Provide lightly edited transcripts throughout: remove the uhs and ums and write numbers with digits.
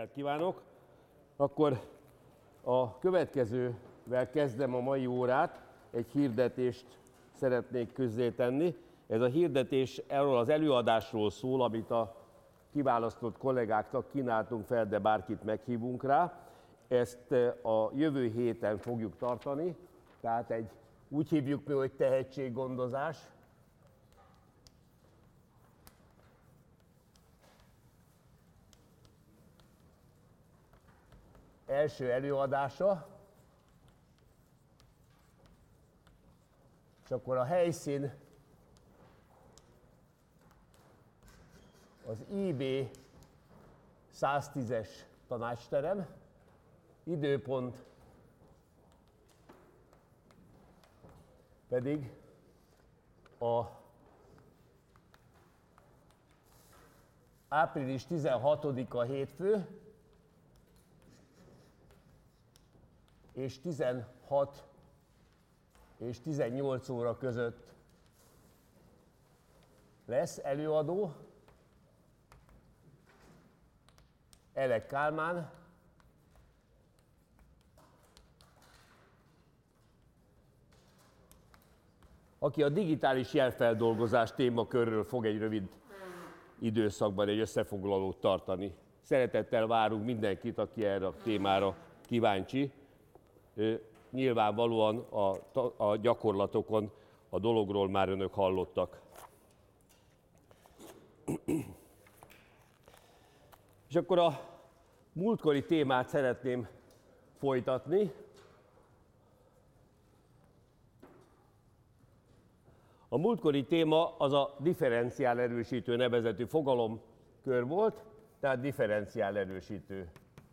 reggelt kívánok! Akkor a következővel kezdem a mai órát, egy hirdetést szeretnék közzétenni. Ez a hirdetés erről az előadásról szól, amit a kiválasztott kollégáknak kínáltunk fel, de bárkit meghívunk rá. Ezt a jövő héten fogjuk tartani, tehát úgy hívjuk mi, hogy tehetséggondozás. Első előadása, és akkor a helyszín az IB 110-es tanácsterem, időpont pedig a április 16-a hétfő, és 16 és 18 óra között lesz előadó Elek Kálmán, aki a digitális jelfeldolgozás témakörről fog egy rövid időszakban egy összefoglalót tartani. Szeretettel várunk mindenkit, aki erre a témára kíváncsi. Nyilvánvalóan a gyakorlatokon a dologról már önök hallottak. És akkor a múltkori témát szeretném folytatni. A múltkori téma az a differenciál erősítő nevezetű fogalomkör volt, tehát differenciál erősítő.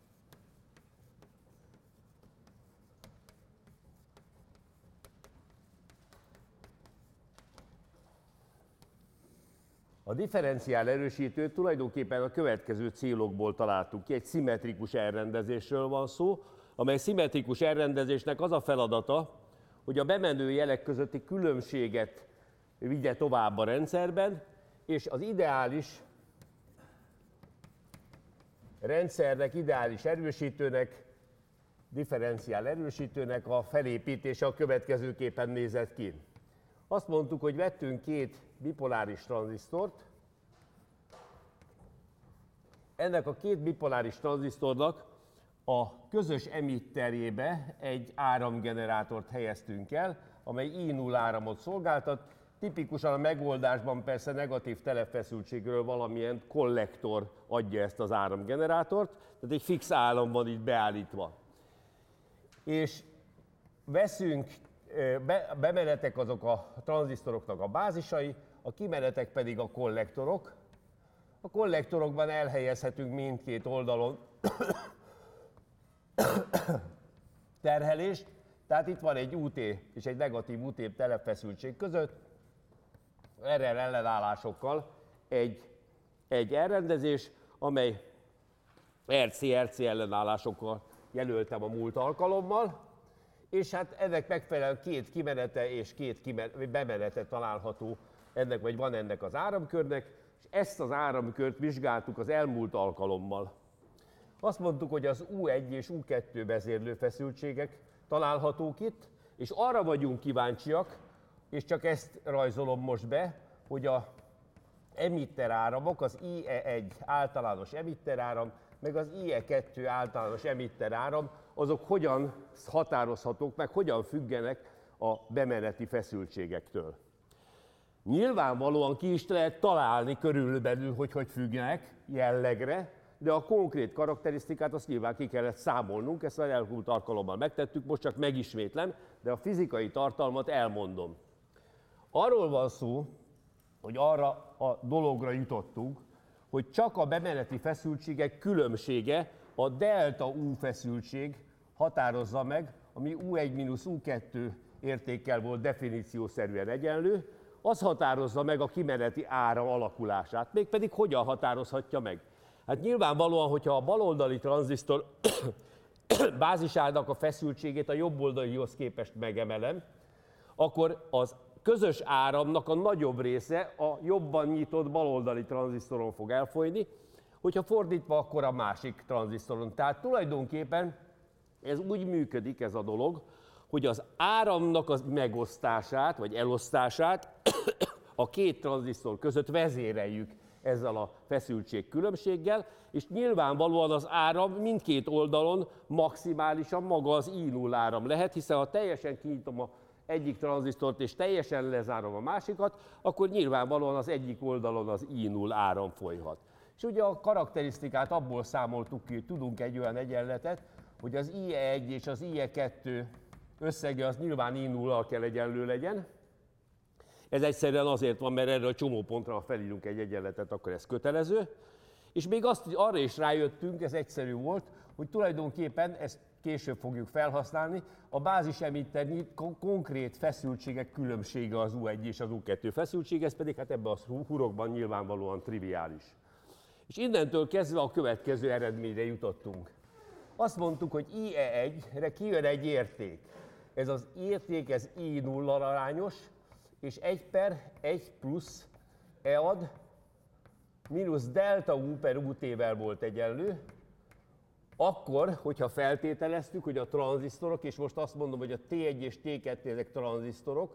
A differenciál erősítőt tulajdonképpen a következő célokból találtuk ki. Egy szimmetrikus elrendezésről van szó, amely szimmetrikus elrendezésnek az a feladata, hogy a bemenő jelek közötti különbséget vigye tovább a rendszerben, és az ideális rendszernek, ideális erősítőnek, differenciál erősítőnek a felépítése a következőképpen nézett ki. Azt mondtuk, hogy vettünk két bipoláris tranzisztort. Ennek a két bipoláris tranzisztornak a közös emitterjébe egy áramgenerátort helyeztünk el, amely I0 áramot szolgáltat. Tipikusan a megoldásban persze negatív telepfeszültségről valamilyen kollektor adja ezt az áramgenerátort, tehát egy fix áram van itt beállítva. És veszünk bemenetek azok a tranzisztoroknak a bázisai, a kimenetek pedig a kollektorok. A kollektorokban elhelyezhetünk mindkét oldalon terhelést, tehát itt van egy UT és egy negatív UT telepfeszültség között, RR ellenállásokkal egy elrendezés, amely RC ellenállásokkal jelöltem a múlt alkalommal, és hát ennek megfelelően két kimenete és két bemenete található ennek, vagy van ennek az áramkörnek, és ezt az áramkört vizsgáltuk az elmúlt alkalommal. Azt mondtuk, hogy az U1 és U2 vezérlőfeszültségek találhatók itt, és arra vagyunk kíváncsiak, és csak ezt rajzolom most be, hogy a emitteráramok, az IE1 általános emitteráram, meg az IE2 általános emitteráram, azok hogyan határozhatók meg, hogyan függenek a bemeneti feszültségektől. Nyilvánvalóan ki is lehet találni körülbelül, hogy függenek jellegre, de a konkrét karakterisztikát azt nyilván ki kellett számolnunk, ezt az elmúlt alkalommal megtettük, most csak megismétlem, de a fizikai tartalmat elmondom. Arról van szó, hogy arra a dologra jutottunk, hogy csak a bemeneti feszültségek különbsége, a delta U feszültség határozza meg, ami U1-U2 értékkel volt definíciószerűen egyenlő, az határozza meg a kimeneti áram alakulását. Mégpedig hogyan határozhatja meg? Hát nyilvánvalóan, hogyha a baloldali tranzisztor bázisának a feszültségét a jobboldalihoz képest megemelem, akkor az közös áramnak a nagyobb része a jobban nyitott baloldali tranzisztoron fog elfolyni, hogyha fordítva, akkor a másik tranzisztoron. Tehát tulajdonképpen ez úgy működik ez a dolog, hogy az áramnak a megosztását, vagy elosztását a két tranzisztor között vezéreljük ezzel a feszültségkülönbséggel, és nyilvánvalóan az áram mindkét oldalon maximálisan maga az I0 áram lehet, hiszen ha teljesen kinyitom az egyik tranzisztort és teljesen lezárom a másikat, akkor nyilvánvalóan az egyik oldalon az I0 áram folyhat. És ugye a karakterisztikát abból számoltuk ki, hogy tudunk egy olyan egyenletet, hogy az IE1 és az IE2 összege az nyilván I0-al kell egyenlő legyen. Ez egyszerűen azért van, mert erről a csomópontra, ha felírunk egy egyenletet, akkor ez kötelező. És még arra is rájöttünk, ez egyszerű volt, hogy tulajdonképpen ezt később fogjuk felhasználni, a bázisemitternyi konkrét feszültségek különbsége az U1 és az U2 feszültség, ez pedig hát ebben a hurokban nyilvánvalóan triviális. És innentől kezdve a következő eredményre jutottunk. Azt mondtuk, hogy IE1-re kijön egy érték. Ez az érték, ez I0-al arányos, és 1/1 plusz EAD mínusz delta U per UT-vel volt egyenlő, akkor, hogyha feltételeztük, hogy a tranzisztorok, és most azt mondom, hogy a T1 és T2 ezek tranzisztorok,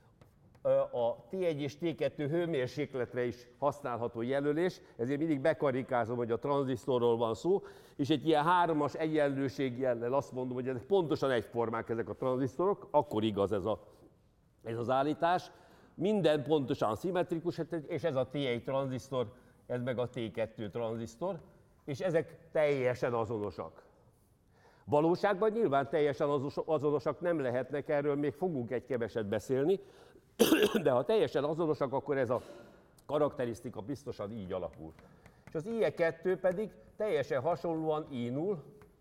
a T1 és T2 hőmérsékletre is használható jelölés, ezért mindig bekarikázom, hogy a tranzisztorról van szó, és egy ilyen hármas egyenlőségjellel azt mondom, hogy ezek pontosan egyformák ezek a tranzisztorok, akkor igaz ez az állítás. Minden pontosan szimmetrikus, és ez a T1 tranzisztor, ez meg a T2 tranzisztor, és ezek teljesen azonosak. Valóságban nyilván teljesen azonosak nem lehetnek, erről még fogunk egy keveset beszélni, de ha teljesen azonosak, akkor ez a karakterisztika biztosan így alakul. És az IE2 pedig teljesen hasonlóan I0,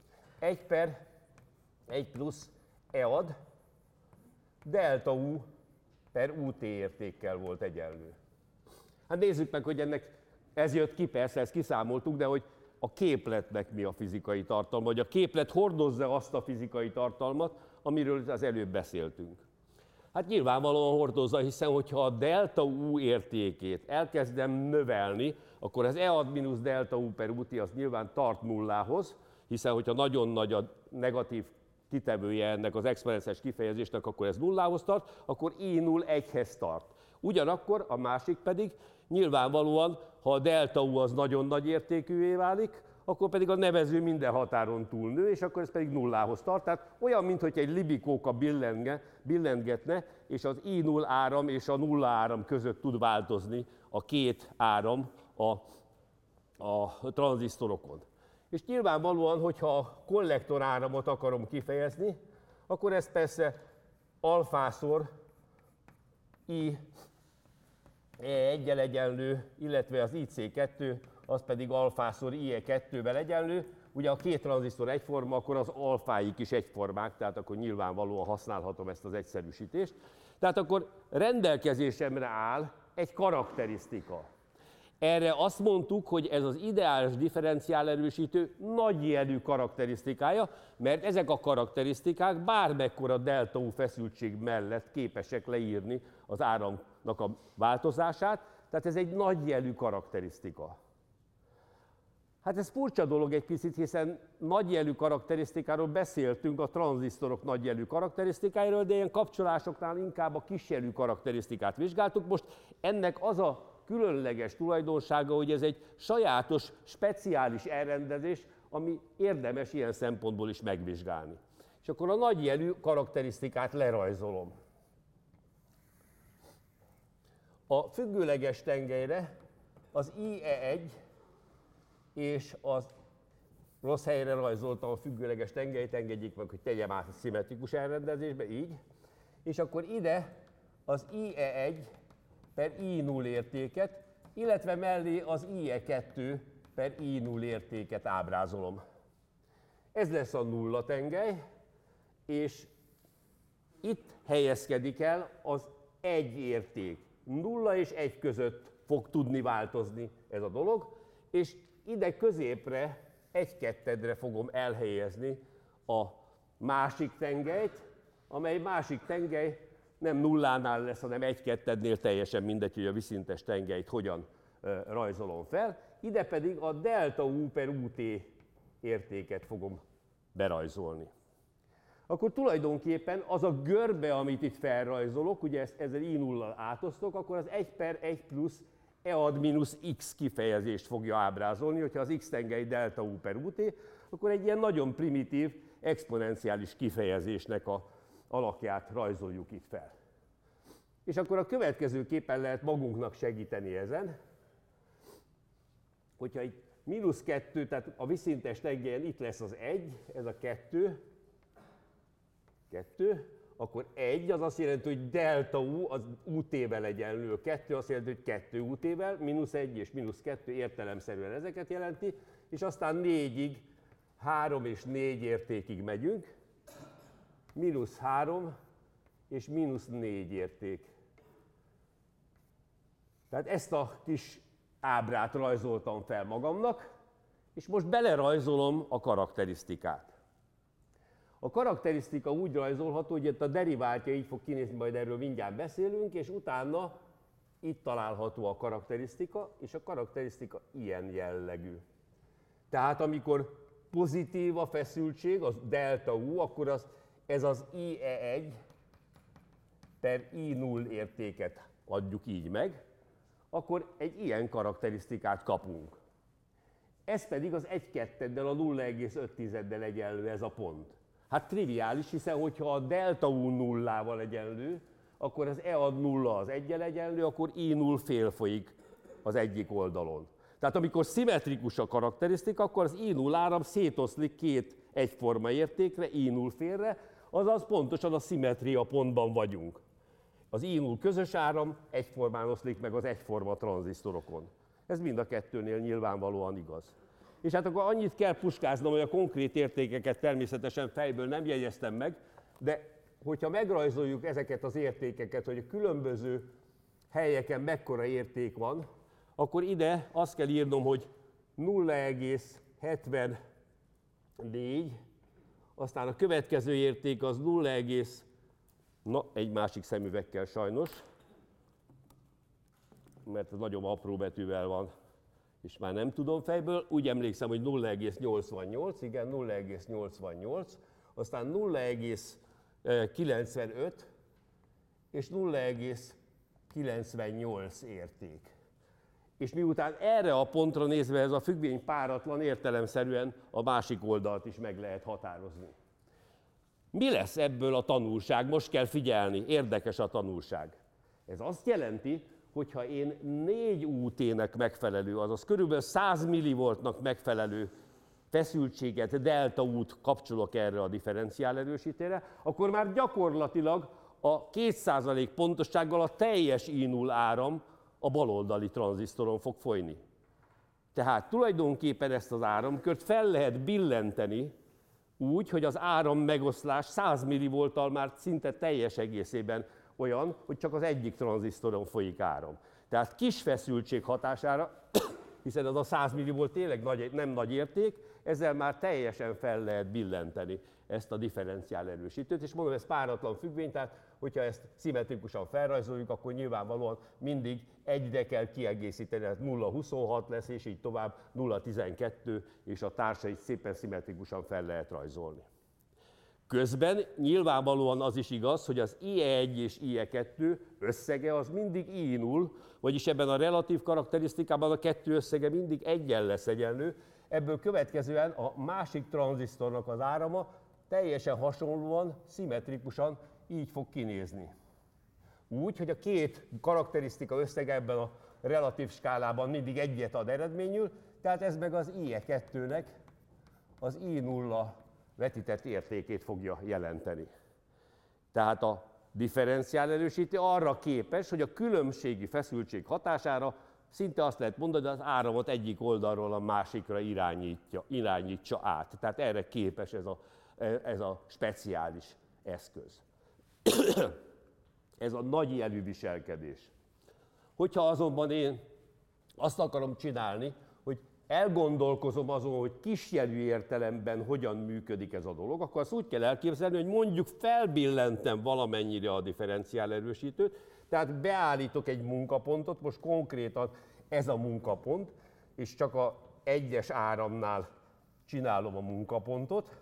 1/1 plusz EAD, delta U per UT értékkel volt egyenlő. Hát nézzük meg, hogy ennek ez jött ki, persze ezt kiszámoltuk, de hogy a képletnek mi a fizikai tartalma, vagy a képlet hordozza azt a fizikai tartalmat, amiről az előbb beszéltünk. Hát nyilvánvalóan hordozza, hiszen hogyha a delta U értékét elkezdem növelni, akkor az EAD mínusz delta U per UT az nyilván tart nullához, hiszen hogyha nagyon nagy a negatív kitevője ennek az exponences kifejezésnek, akkor ez nullához tart, akkor I0 1-hez tart. Ugyanakkor a másik pedig nyilvánvalóan, ha a delta U az nagyon nagy értékűvé válik, akkor pedig a nevező minden határon túlnő, és akkor ez pedig nullához tart. Tehát olyan, mintha egy libikóka billentgetne, és az I0 áram és a nulla áram között tud változni a két áram a tranzisztorokon. És nyilvánvalóan, hogyha a kollektor áramot akarom kifejezni, akkor ez persze alfászor IE1-el egyenlő, illetve az IC2, az pedig alfászor IE2-vel egyenlő. Ugye a két tranzisztor egyforma, akkor az alfáik is egyformák, tehát akkor nyilvánvalóan használhatom ezt az egyszerűsítést. Tehát akkor rendelkezésemre áll egy karakterisztika. Erre azt mondtuk, hogy ez az ideális differenciálerősítő nagyjelű karakterisztikája, mert ezek a karakterisztikák bármekkora delta U feszültség mellett képesek leírni az áramnak a változását, tehát ez egy nagyjelű karakterisztika. Hát ez furcsa dolog egy picit, hiszen nagyjelű karakterisztikáról beszéltünk, a tranzisztorok nagyjelű karakterisztikáiról, de ilyen kapcsolásoknál inkább a kisjelű karakterisztikát vizsgáltuk. Most ennek az a különleges tulajdonsága, hogy ez egy sajátos, speciális elrendezés, ami érdemes ilyen szempontból is megvizsgálni. És akkor a nagyjelű karakterisztikát lerajzolom. A függőleges tengelyre az IE1 és az rossz helyre rajzoltam a függőleges tengelyt, engedjék meg, hogy tegyem át a szimmetrikus elrendezésbe, így. És akkor ide az IE1 per I0 értéket, illetve mellé az IE2 per I0 értéket ábrázolom. Ez lesz a nulla tengely, és itt helyezkedik el az egy érték. 0 és 1 között fog tudni változni ez a dolog, és ide középre, 1/2-re fogom elhelyezni a másik tengelyt, amely másik tengely nem nullánál lesz, hanem 1/2-nél teljesen mindegy, hogy a viszintes tengelyt hogyan rajzolom fel. ide pedig a delta U per UT értéket fogom berajzolni. Akkor tulajdonképpen az a görbe, amit itt felrajzolok, ugye ezzel I0-al átosztok, akkor az 1 per 1 plusz E ad mínusz X kifejezést fogja ábrázolni. Hogyha az X tengely delta U per UT, akkor egy ilyen nagyon primitív, exponenciális kifejezésnek a alakját rajzoljuk itt fel. És akkor a következőképpen lehet magunknak segíteni ezen, hogyha itt -2, tehát a viszintes tengelyen itt lesz az 1, ez a 2, akkor 1 az azt jelenti, hogy delta U az UT-vel egyenlő, a 2 azt jelenti, hogy 2 UT-vel, -1 és -2 értelemszerűen ezeket jelenti, és aztán 4-ig, 3 és 4 értékig megyünk, -3 és -4 érték. Tehát ezt a kis ábrát rajzoltam fel magamnak, és most belerajzolom a karakterisztikát. A karakterisztika úgy rajzolható, hogy itt a deriváltja így fog kinézni, majd erről mindjárt beszélünk, és utána itt található a karakterisztika, és a karakterisztika ilyen jellegű. Tehát amikor pozitív a feszültség, az delta U, akkor ez az IE1 per I0 értéket adjuk így meg, akkor egy ilyen karakterisztikát kapunk. Ez pedig az 1,2-del, a 0,5-del egyenlő ez a pont. Hát triviális, hiszen hogyha a delta U nullával egyenlő, akkor az E ad nulla az 1-jel egyenlő, akkor I0 fél folyik az egyik oldalon. Tehát amikor szimmetrikus a karakterisztika, akkor az I0 áram szétoszlik két egyforma értékre, I0 félre, azaz pontosan a szimmetria pontban vagyunk. Az I0 közös áram egyformán oszlik meg az egyforma tranzisztorokon. Ez mind a kettőnél nyilvánvalóan igaz. És hát akkor annyit kell puskáznom, hogy a konkrét értékeket természetesen fejből nem jegyeztem meg, de hogyha megrajzoljuk ezeket az értékeket, hogy a különböző helyeken mekkora érték van, akkor ide azt kell írnom, hogy 0,74, aztán a következő érték az 0, na, egy másik szemüvegkel sajnos, mert ez nagyon apró betűvel van, és már nem tudom fejből. Úgy emlékszem, hogy 0,88, igen, 0,88, aztán 0,95 és 0,98 érték. És miután erre a pontra nézve ez a függvény páratlan, értelemszerűen a másik oldalt is meg lehet határozni. Mi lesz ebből a tanulság? Most kell figyelni, érdekes a tanulság. Ez azt jelenti, hogyha én 4 UT-nek megfelelő, azaz körülbelül 100 millivoltnak megfelelő feszültséget, delta U-t kapcsolok erre a differenciálerősítőre, akkor már gyakorlatilag a 2% pontossággal a teljes I0 áram a baloldali tranzisztoron fog folyni. Tehát tulajdonképpen ezt az áramkört fel lehet billenteni úgy, hogy az áram megoszlás 100 millivolttal már szinte teljes egészében olyan, hogy csak az egyik tranzisztoron folyik áram. Tehát kis feszültség hatására, hiszen az a 100 millivolt tényleg nem nagy érték, ezzel már teljesen fel lehet billenteni ezt a differenciálerősítőt, és mondom, ez páratlan függvény, tehát hogyha ezt szimmetrikusan felrajzoljuk, akkor nyilvánvalóan mindig egyre kell kiegészíteni, tehát 0,26 lesz, és így tovább 0,12, és a társait szépen szimmetrikusan fel lehet rajzolni. Közben nyilvánvalóan az is igaz, hogy az IE1 és IE2 összege az mindig I0, vagyis ebben a relatív karakterisztikában a kettő összege mindig 1-jel lesz egyenlő, ebből következően a másik tranzisztornak az árama teljesen hasonlóan, szimmetrikusan így fog kinézni. Úgy, hogy a két karakterisztika összege ebben a relatív skálában mindig 1-et ad eredményül, tehát ez meg az IE2-nek az I0 vetített értékét fogja jelenteni. Tehát a differenciálerősítő arra képes, hogy a különbségi feszültség hatására szinte azt lehet mondani, hogy az áramot egyik oldalról a másikra irányítsa át. Tehát erre képes ez a speciális eszköz. Ez a nagy jelű viselkedés. Hogyha azonban én azt akarom csinálni, hogy elgondolkozom azon, hogy kisjelű értelemben hogyan működik ez a dolog, akkor azt úgy kell elképzelni, hogy mondjuk felbillentem valamennyire a differenciálerősítőt, tehát beállítok egy munkapontot, most konkrétan ez a munkapont, és csak a egyes áramnál csinálom a munkapontot.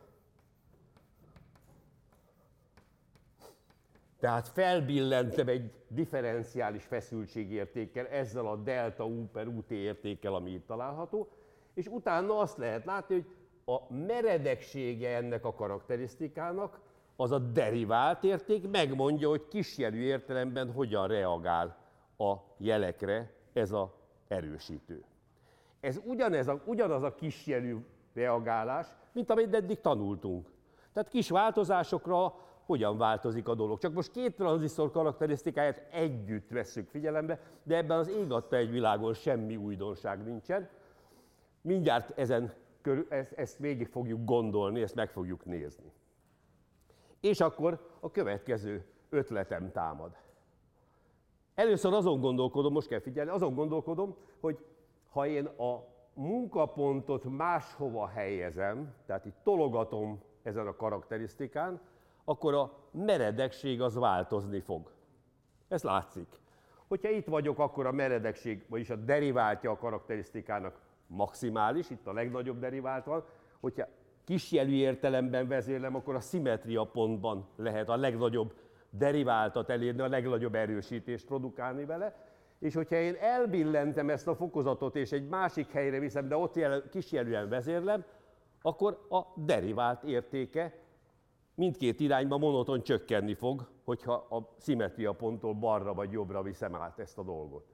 Tehát felbillentem egy differenciális feszültségértékkel, ezzel a delta U per UT értékkel, ami itt található, és utána azt lehet látni, hogy a meredeksége ennek a karakterisztikának, az a derivált érték megmondja, hogy kisjelű értelemben hogyan reagál a jelekre ez az erősítő. Ez ugyanaz a kisjelű reagálás, mint amit eddig tanultunk. Tehát kis változásokra hogyan változik a dolog. Csak most két tranzisztor karakterisztikáját együtt vesszük figyelembe, de ebben az ég adta egy világon semmi újdonság nincsen. Mindjárt ezt végig fogjuk gondolni, ezt meg fogjuk nézni. És akkor a következő ötletem támad. Először azon gondolkodom, most kell figyelni, azon gondolkodom, hogy ha én a munkapontot máshova helyezem, tehát itt tologatom ezen a karakterisztikán, akkor a meredekség az változni fog. Ez látszik. Hogyha itt vagyok, akkor a meredekség, vagyis a deriváltja a karakterisztikának maximális, itt a legnagyobb derivált van. Hogyha kisjelű értelemben vezérlem, akkor a szimmetria pontban lehet a legnagyobb deriváltat elérni, a legnagyobb erősítést produkálni vele. És hogyha én elbillentem ezt a fokozatot, és egy másik helyre viszem, de ott kisjelűen vezérlem, akkor a derivált értéke mindkét irányban monoton csökkenni fog, hogyha a szimmetria ponttól balra vagy jobbra viszem át ezt a dolgot.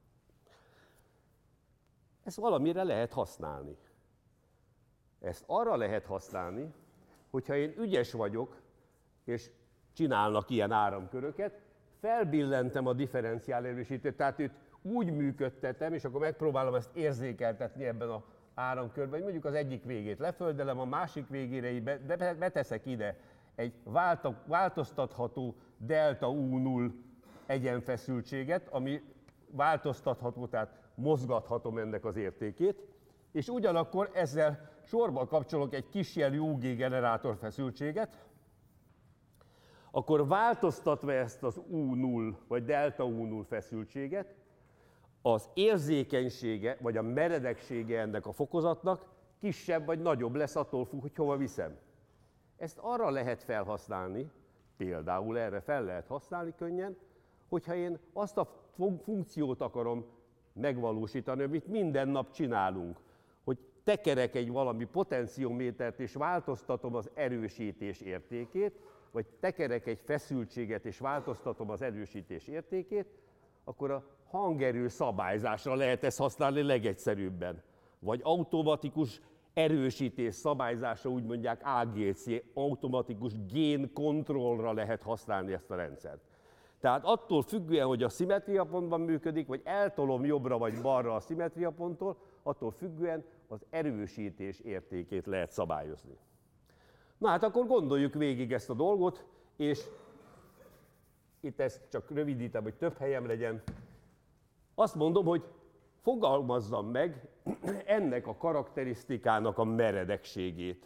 Ezt valamire lehet használni. Ezt arra lehet használni, hogyha én ügyes vagyok, és csinálnak ilyen áramköröket, felbillentem a differenciál erősítőt, tehát őt úgy működtetem, és akkor megpróbálom ezt érzékeltetni ebben az áramkörben, hogy mondjuk az egyik végét leföldelem, a másik végére beteszek ide egy változtatható delta U0 egyenfeszültséget, ami változtatható, tehát mozgathatom ennek az értékét, és ugyanakkor ezzel sorba kapcsolok egy kisjelű UG generátor feszültséget, akkor változtatva ezt az U0 vagy delta U0 feszültséget, az érzékenysége vagy a meredeksége ennek a fokozatnak kisebb vagy nagyobb lesz attól függ, hogy hova viszem. Ezt arra lehet felhasználni, például erre fel lehet használni könnyen, hogyha én azt a funkciót akarom megvalósítani, amit minden nap csinálunk, hogy tekerek egy valami potentiométert és változtatom az erősítés értékét, vagy tekerek egy feszültséget és változtatom az erősítés értékét, akkor a hangerő szabályzásra lehet ezt használni legegyszerűbben. Vagy automatikus erősítés szabályzásra, úgy mondják AGC, automatikus génkontrollra lehet használni ezt a rendszert. Tehát attól függően, hogy a szimmetriapontban működik, vagy eltolom jobbra vagy balra a szimmetriaponttól, attól függően az erősítés értékét lehet szabályozni. Na hát akkor gondoljuk végig ezt a dolgot, és itt ezt csak rövidítem, hogy több helyem legyen. Azt mondom, hogy fogalmazzam meg ennek a karakterisztikának a meredekségét.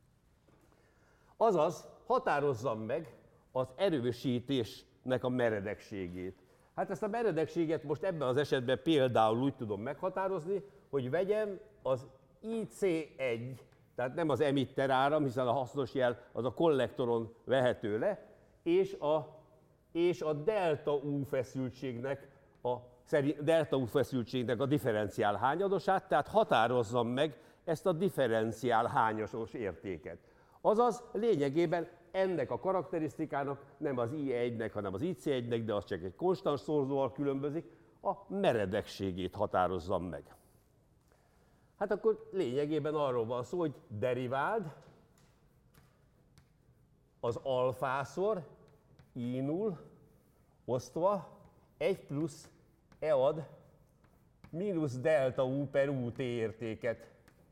Azaz, határozzam meg az erősítésnek a meredekségét. Hát ezt a meredekséget most ebben az esetben például úgy tudom meghatározni, hogy vegyem az IC1, tehát nem az emitter áram, hiszen a hasznos jel az a kollektoron vehető le, és a delta U feszültségnek a differenciál hányadosát, tehát határozzam meg ezt a differenciál hányasos értéket. Azaz lényegében ennek a karakterisztikának nem az I1-nek, hanem az IC1-nek, de az csak egy konstans szorzóval különbözik, a meredekségét határozzam meg. Hát akkor lényegében arról van szó, hogy deriváld az alfászor I0 osztva 1 plusz EAD mínusz delta U per UT értéket.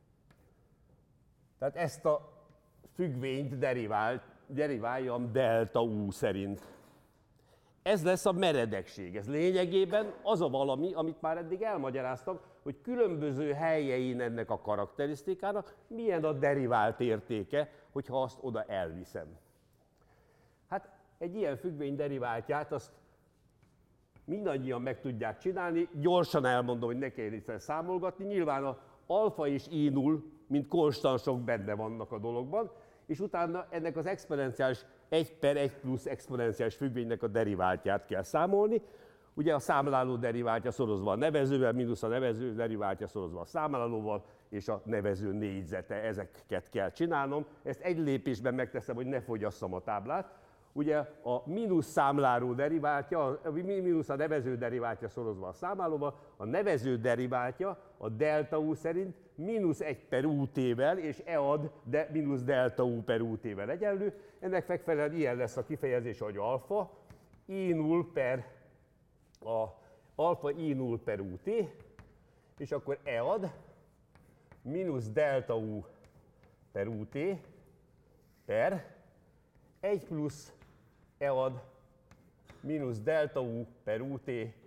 Tehát ezt a függvényt deriváljam delta U szerint. Ez lesz a meredekség. Ez lényegében az a valami, amit már eddig elmagyaráztam, hogy különböző helyein ennek a karakterisztikának milyen a derivált értéke, hogyha azt oda elviszem. Hát egy ilyen függvény deriváltját azt mindannyian meg tudják csinálni. Gyorsan elmondom, hogy ne kelljen itt számolgatni. Nyilván az alfa és i0, mint konstansok benne vannak a dologban, és utána ennek az exponenciális 1/1 plusz exponenciális függvénynek a deriváltját kell számolni. Ugye a számláló deriváltja szorozva a nevezővel, mínusz a nevező deriváltja szorozva a számlálóval, és a nevező négyzete, ezeket kell csinálnom. Ezt egy lépésben megteszem, hogy ne fogyasszam a táblát. Ugye a mínusz számláló deriváltja, a mínusz a nevező deriváltja szorozva a számlálóval, a nevező deriváltja a delta u szerint mínusz 1/ut-vel, és e-ad, de mínusz delta u per ut-vel egyenlő. Ennek megfelelően ilyen lesz a kifejezés, hogy alfa i0 per a alfa i0 per ut, és akkor e-ad mínusz delta u per ut per 1 plusz e-ad mínusz delta u per ut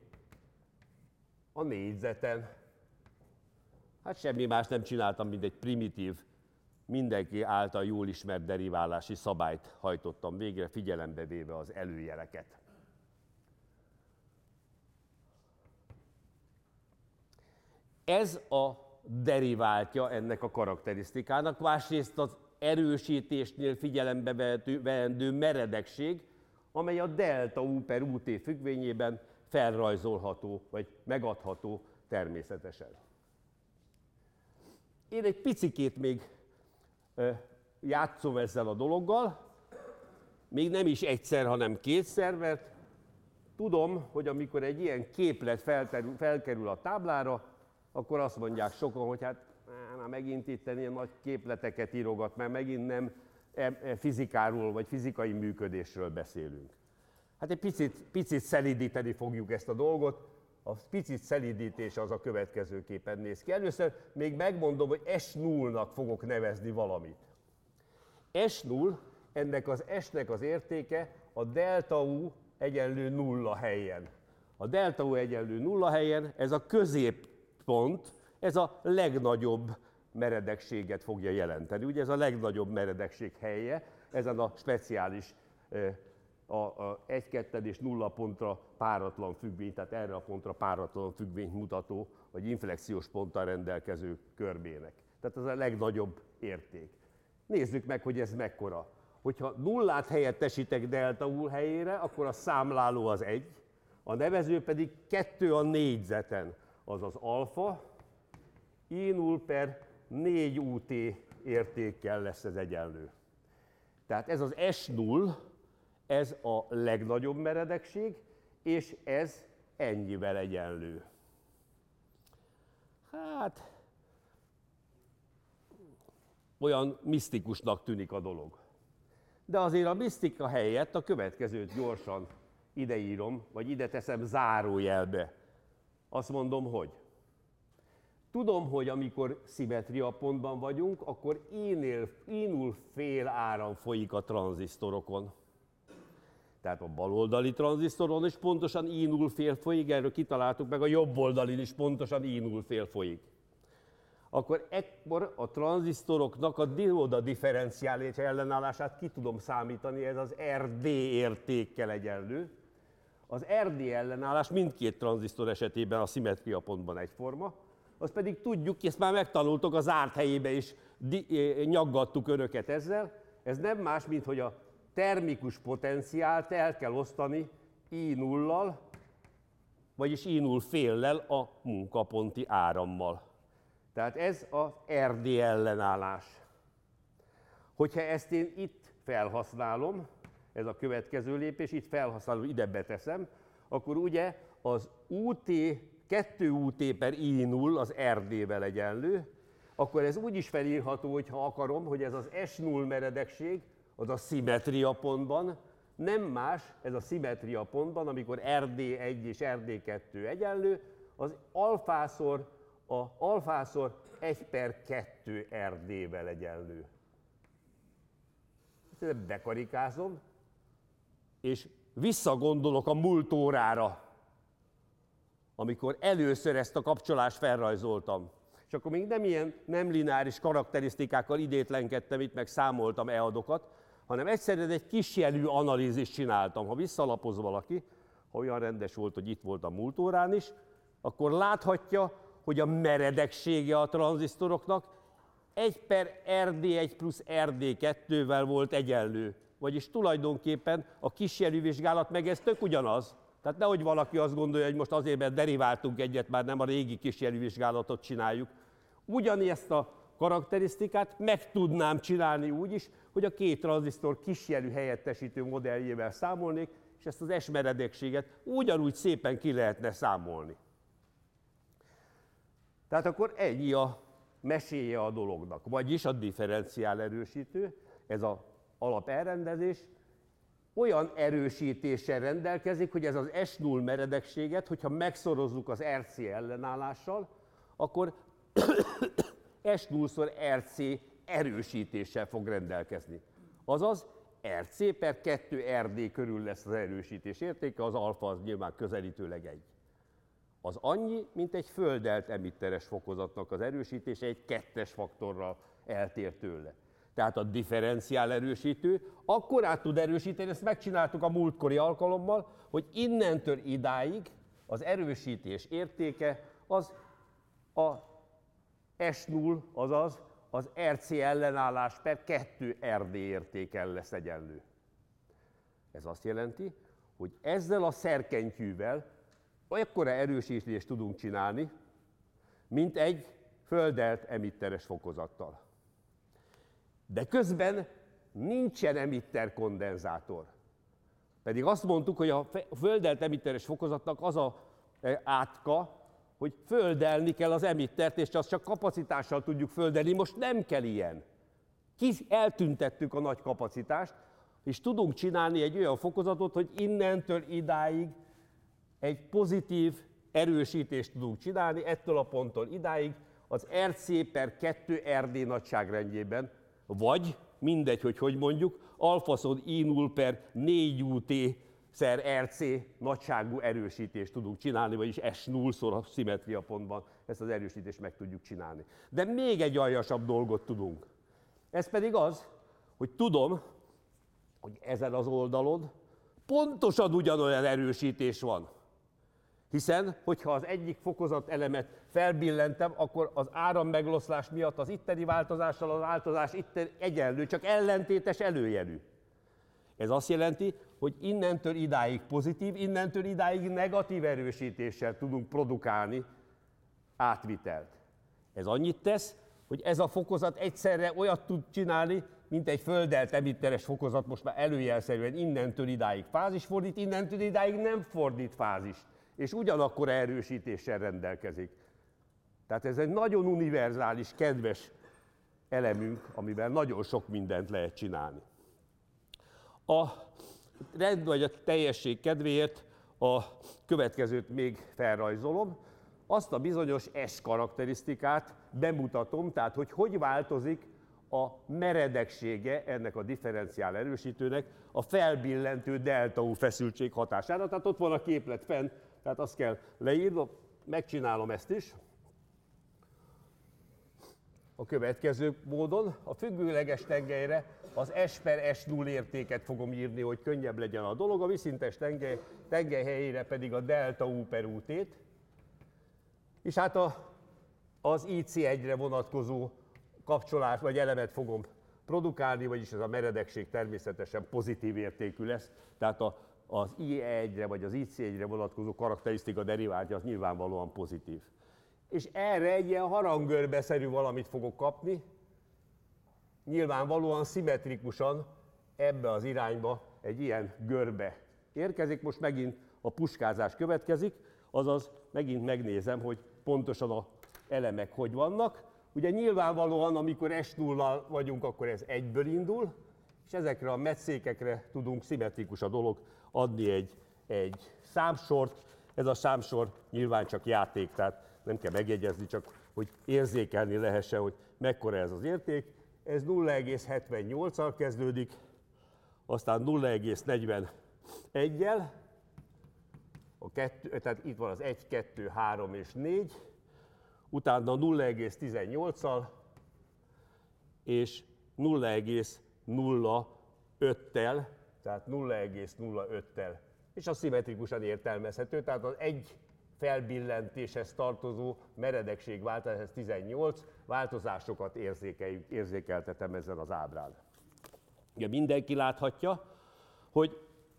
a négyzeten. Hát semmi más nem csináltam, mint egy primitív, mindenki által jól ismert deriválási szabályt hajtottam végre, figyelembe véve az előjeleket. Ez a deriváltja ennek a karakterisztikának, másrészt az erősítésnél figyelembe veendő meredekség, amely a delta u per ut függvényében felrajzolható, vagy megadható természetesen. Én egy picikét még játszom ezzel a dologgal, még nem is egyszer, hanem kétszer, mert tudom, hogy amikor egy ilyen képlet felkerül a táblára, akkor azt mondják sokan, hogy hát már megint itt ilyen nagy képleteket írogat, mert megint nem fizikáról vagy fizikai működésről beszélünk. Hát egy picit szelídíteni fogjuk ezt a dolgot. A picit szelídítés az a következőképpen néz ki. Először még megmondom, hogy S0-nak fogok nevezni valamit. S0, ennek az S-nek az értéke a delta U egyenlő 0 helyen. A delta U egyenlő 0 helyen, ez a középpont, ez a legnagyobb meredekséget fogja jelenteni. Ugye ez a legnagyobb meredekség helye, ezen a speciális a 1, 2 és 0 pontra páratlan függvény, tehát erre a pontra páratlan függvényt mutató, vagy inflexiós ponttal rendelkező körbének. Tehát ez a legnagyobb érték. Nézzük meg, hogy ez mekkora. Hogyha nullát helyettesítek delta U helyére, akkor a számláló az 1, a nevező pedig 2 a négyzeten, azaz alfa, i0 per 4 ut értékkel lesz ez egyenlő. Tehát ez az S0, ez a legnagyobb meredekség, és ez ennyivel egyenlő. Hát, olyan misztikusnak tűnik a dolog. De azért a misztika helyett a következőt gyorsan ideírom, vagy ide teszem zárójelbe. Azt mondom, hogy tudom, hogy amikor szimmetriapontban vagyunk, akkor I0 fél áram folyik a tranzisztorokon. Tehát a baloldali tranzisztoron is pontosan I0 fél folyik, erről kitaláltuk, meg a jobb oldalin is pontosan I0 fél folyik. Akkor ekkor a tranzisztoroknak a dioda differenciális ellenállását ki tudom számítani, ez az RD értékkel egyenlő. Az RD ellenállás mindkét tranzisztor esetében a szimmetriapontban egyforma, azt pedig tudjuk, ezt már megtanultok, a zárt helyébe is nyaggattuk önöket ezzel, ez nem más, mint hogy a termikus potenciált el kell osztani I0-lal, vagyis I0 féllel a munkaponti árammal. Tehát ez az RD ellenállás. Hogyha ezt én itt felhasználom, ez a következő lépés, itt felhasználom, ide beteszem, akkor ugye az UT, 2 UT per I0 az RD-vel egyenlő, akkor ez úgy is felírható, hogyha akarom, hogy ez az S0 meredekség, az a szimmetriapontban, nem más, ez a szimmetriapontban, amikor RD1 és RD2 egyenlő, az alfászor 1 per 2 RD-vel egyenlő. Ezt bekarikázom, és visszagondolok a múlt órára, amikor először ezt a kapcsolást felrajzoltam. És akkor még nem ilyen nem lineáris karakterisztikákkal idétlenkedtem itt, meg számoltam e-adokat, hanem egyszerűen egy kisjelű analízist csináltam. Ha visszalapoz valaki, ha olyan rendes volt, hogy itt volt a múlt órán is, akkor láthatja, hogy a meredeksége a tranzisztoroknak 1/RD1 plusz RD2-vel volt egyenlő. Vagyis tulajdonképpen a kísérő vizsgálat meg ez tök ugyanaz. Tehát nehogy valaki azt gondolja, hogy most azért, mert deriváltunk egyet, már nem a régi kísérő vizsgálatot csináljuk. Ugyanezt a karakterisztikát meg tudnám csinálni úgy is, hogy a két tranzisztor kísérő helyettesítő modelljével számolnék, és ezt az S meredekséget ugyanúgy szépen ki lehetne számolni. Tehát akkor ennyi a meséje a dolognak, vagyis a differenciál erősítő, ez az alap elrendezés, olyan erősítéssel rendelkezik, hogy ez az S0 meredekséget, hogyha megszorozzuk az RC ellenállással, akkor S0-szor RC erősítéssel fog rendelkezni. Azaz RC per 2 RD körül lesz az erősítés értéke, az alfa az nyilván közelítőleg 1. Az annyi, mint egy földelt emitteres fokozatnak az erősítése, egy 2-es faktorral eltér tőle. Tehát a differenciál erősítő akkor át tud erősíteni, ezt megcsináltuk a múltkori alkalommal, hogy innentől idáig az erősítés értéke az a S0, azaz az RC ellenállás per 2 RD értéken lesz egyenlő. Ez azt jelenti, hogy ezzel a szerkentyűvel akkora erősítést tudunk csinálni, mint egy földelt emitteres fokozattal. De közben nincsen emitter kondenzátor. Pedig azt mondtuk, hogy a földelt emitteres fokozatnak az a átka, hogy földelni kell az emittert, és azt csak kapacitással tudjuk földelni. Most nem kell ilyen. Eltüntettük a nagy kapacitást, és tudunk csinálni egy olyan fokozatot, hogy innentől idáig egy pozitív erősítést tudunk csinálni, ettől a ponttól idáig az RC per 2 RD nagyságrendjében, vagy mindegy, hogy mondjuk, alfaszod I0 per 4UT szer RC nagyságú erősítést tudunk csinálni, vagyis S0-szor a szimmetria pontban ezt az erősítést meg tudjuk csinálni. De még egy aljasabb dolgot tudunk. Ez pedig az, hogy tudom, hogy ezen az oldalon pontosan ugyanolyan erősítés van. Hiszen, hogyha az egyik fokozat elemet felbillentem, akkor az árammegloszlás miatt az itteni változással az változás itteni egyenlő, csak ellentétes előjelű. Ez azt jelenti, hogy innentől idáig pozitív, innentől idáig negatív erősítéssel tudunk produkálni átvitelt. Ez annyit tesz, hogy ez a fokozat egyszerre olyat tud csinálni, mint egy földelt emitteres fokozat, most már előjelszerűen innentől idáig fázis fordít, innentől idáig nem fordít fázis, és ugyanakkor erősítéssel rendelkezik. Tehát ez egy nagyon univerzális, kedves elemünk, amivel nagyon sok mindent lehet csinálni. A rend vagy a teljesség kedvéért a következőt még felrajzolom. Azt a bizonyos S karakterisztikát bemutatom, tehát hogy változik a meredeksége ennek a differenciál erősítőnek a felbillentő delta U feszültség hatására. Tehát ott van a képlet fenn, tehát azt kell leírnom, megcsinálom ezt is. A következő módon a függőleges tengelyre az S per S0 értéket fogom írni, hogy könnyebb legyen a dolog, a vízszintes tengely helyére pedig a delta U per UT-t. És hát az IC1-re vonatkozó kapcsolás vagy elemet fogom produkálni, vagyis ez a meredekség természetesen pozitív értékű lesz, tehát az IE1-re vagy az IC1-re vonatkozó karakterisztika deriváltja az nyilvánvalóan pozitív. És erre egy ilyen harangörbeszerű valamit fogok kapni, nyilvánvalóan szimmetrikusan ebbe az irányba egy ilyen görbe érkezik. Most megint a puskázás következik, azaz megint megnézem, hogy pontosan az elemek hogy vannak. Ugye nyilvánvalóan, amikor S0-nal vagyunk, akkor ez 1-ből indul, és ezekre a metszékekre tudunk szimmetrikus a dolog adni egy számsort. Ez a számsor nyilván csak játék, tehát nem kell megjegyezni, csak hogy érzékelni lehessen, hogy mekkora ez az érték. Ez 0,78-al kezdődik, aztán 0,41-jel, tehát itt van az 1, 2, 3 és 4, utána 0,18-al és 0,05-tel, tehát 0,05-tel és az szimmetrikusan értelmezhető, tehát az egy felbillentéshez tartozó meredekségváltozás, ez 18, változásokat érzékeltetem ezen az ábrán. Ugye mindenki láthatja, hogy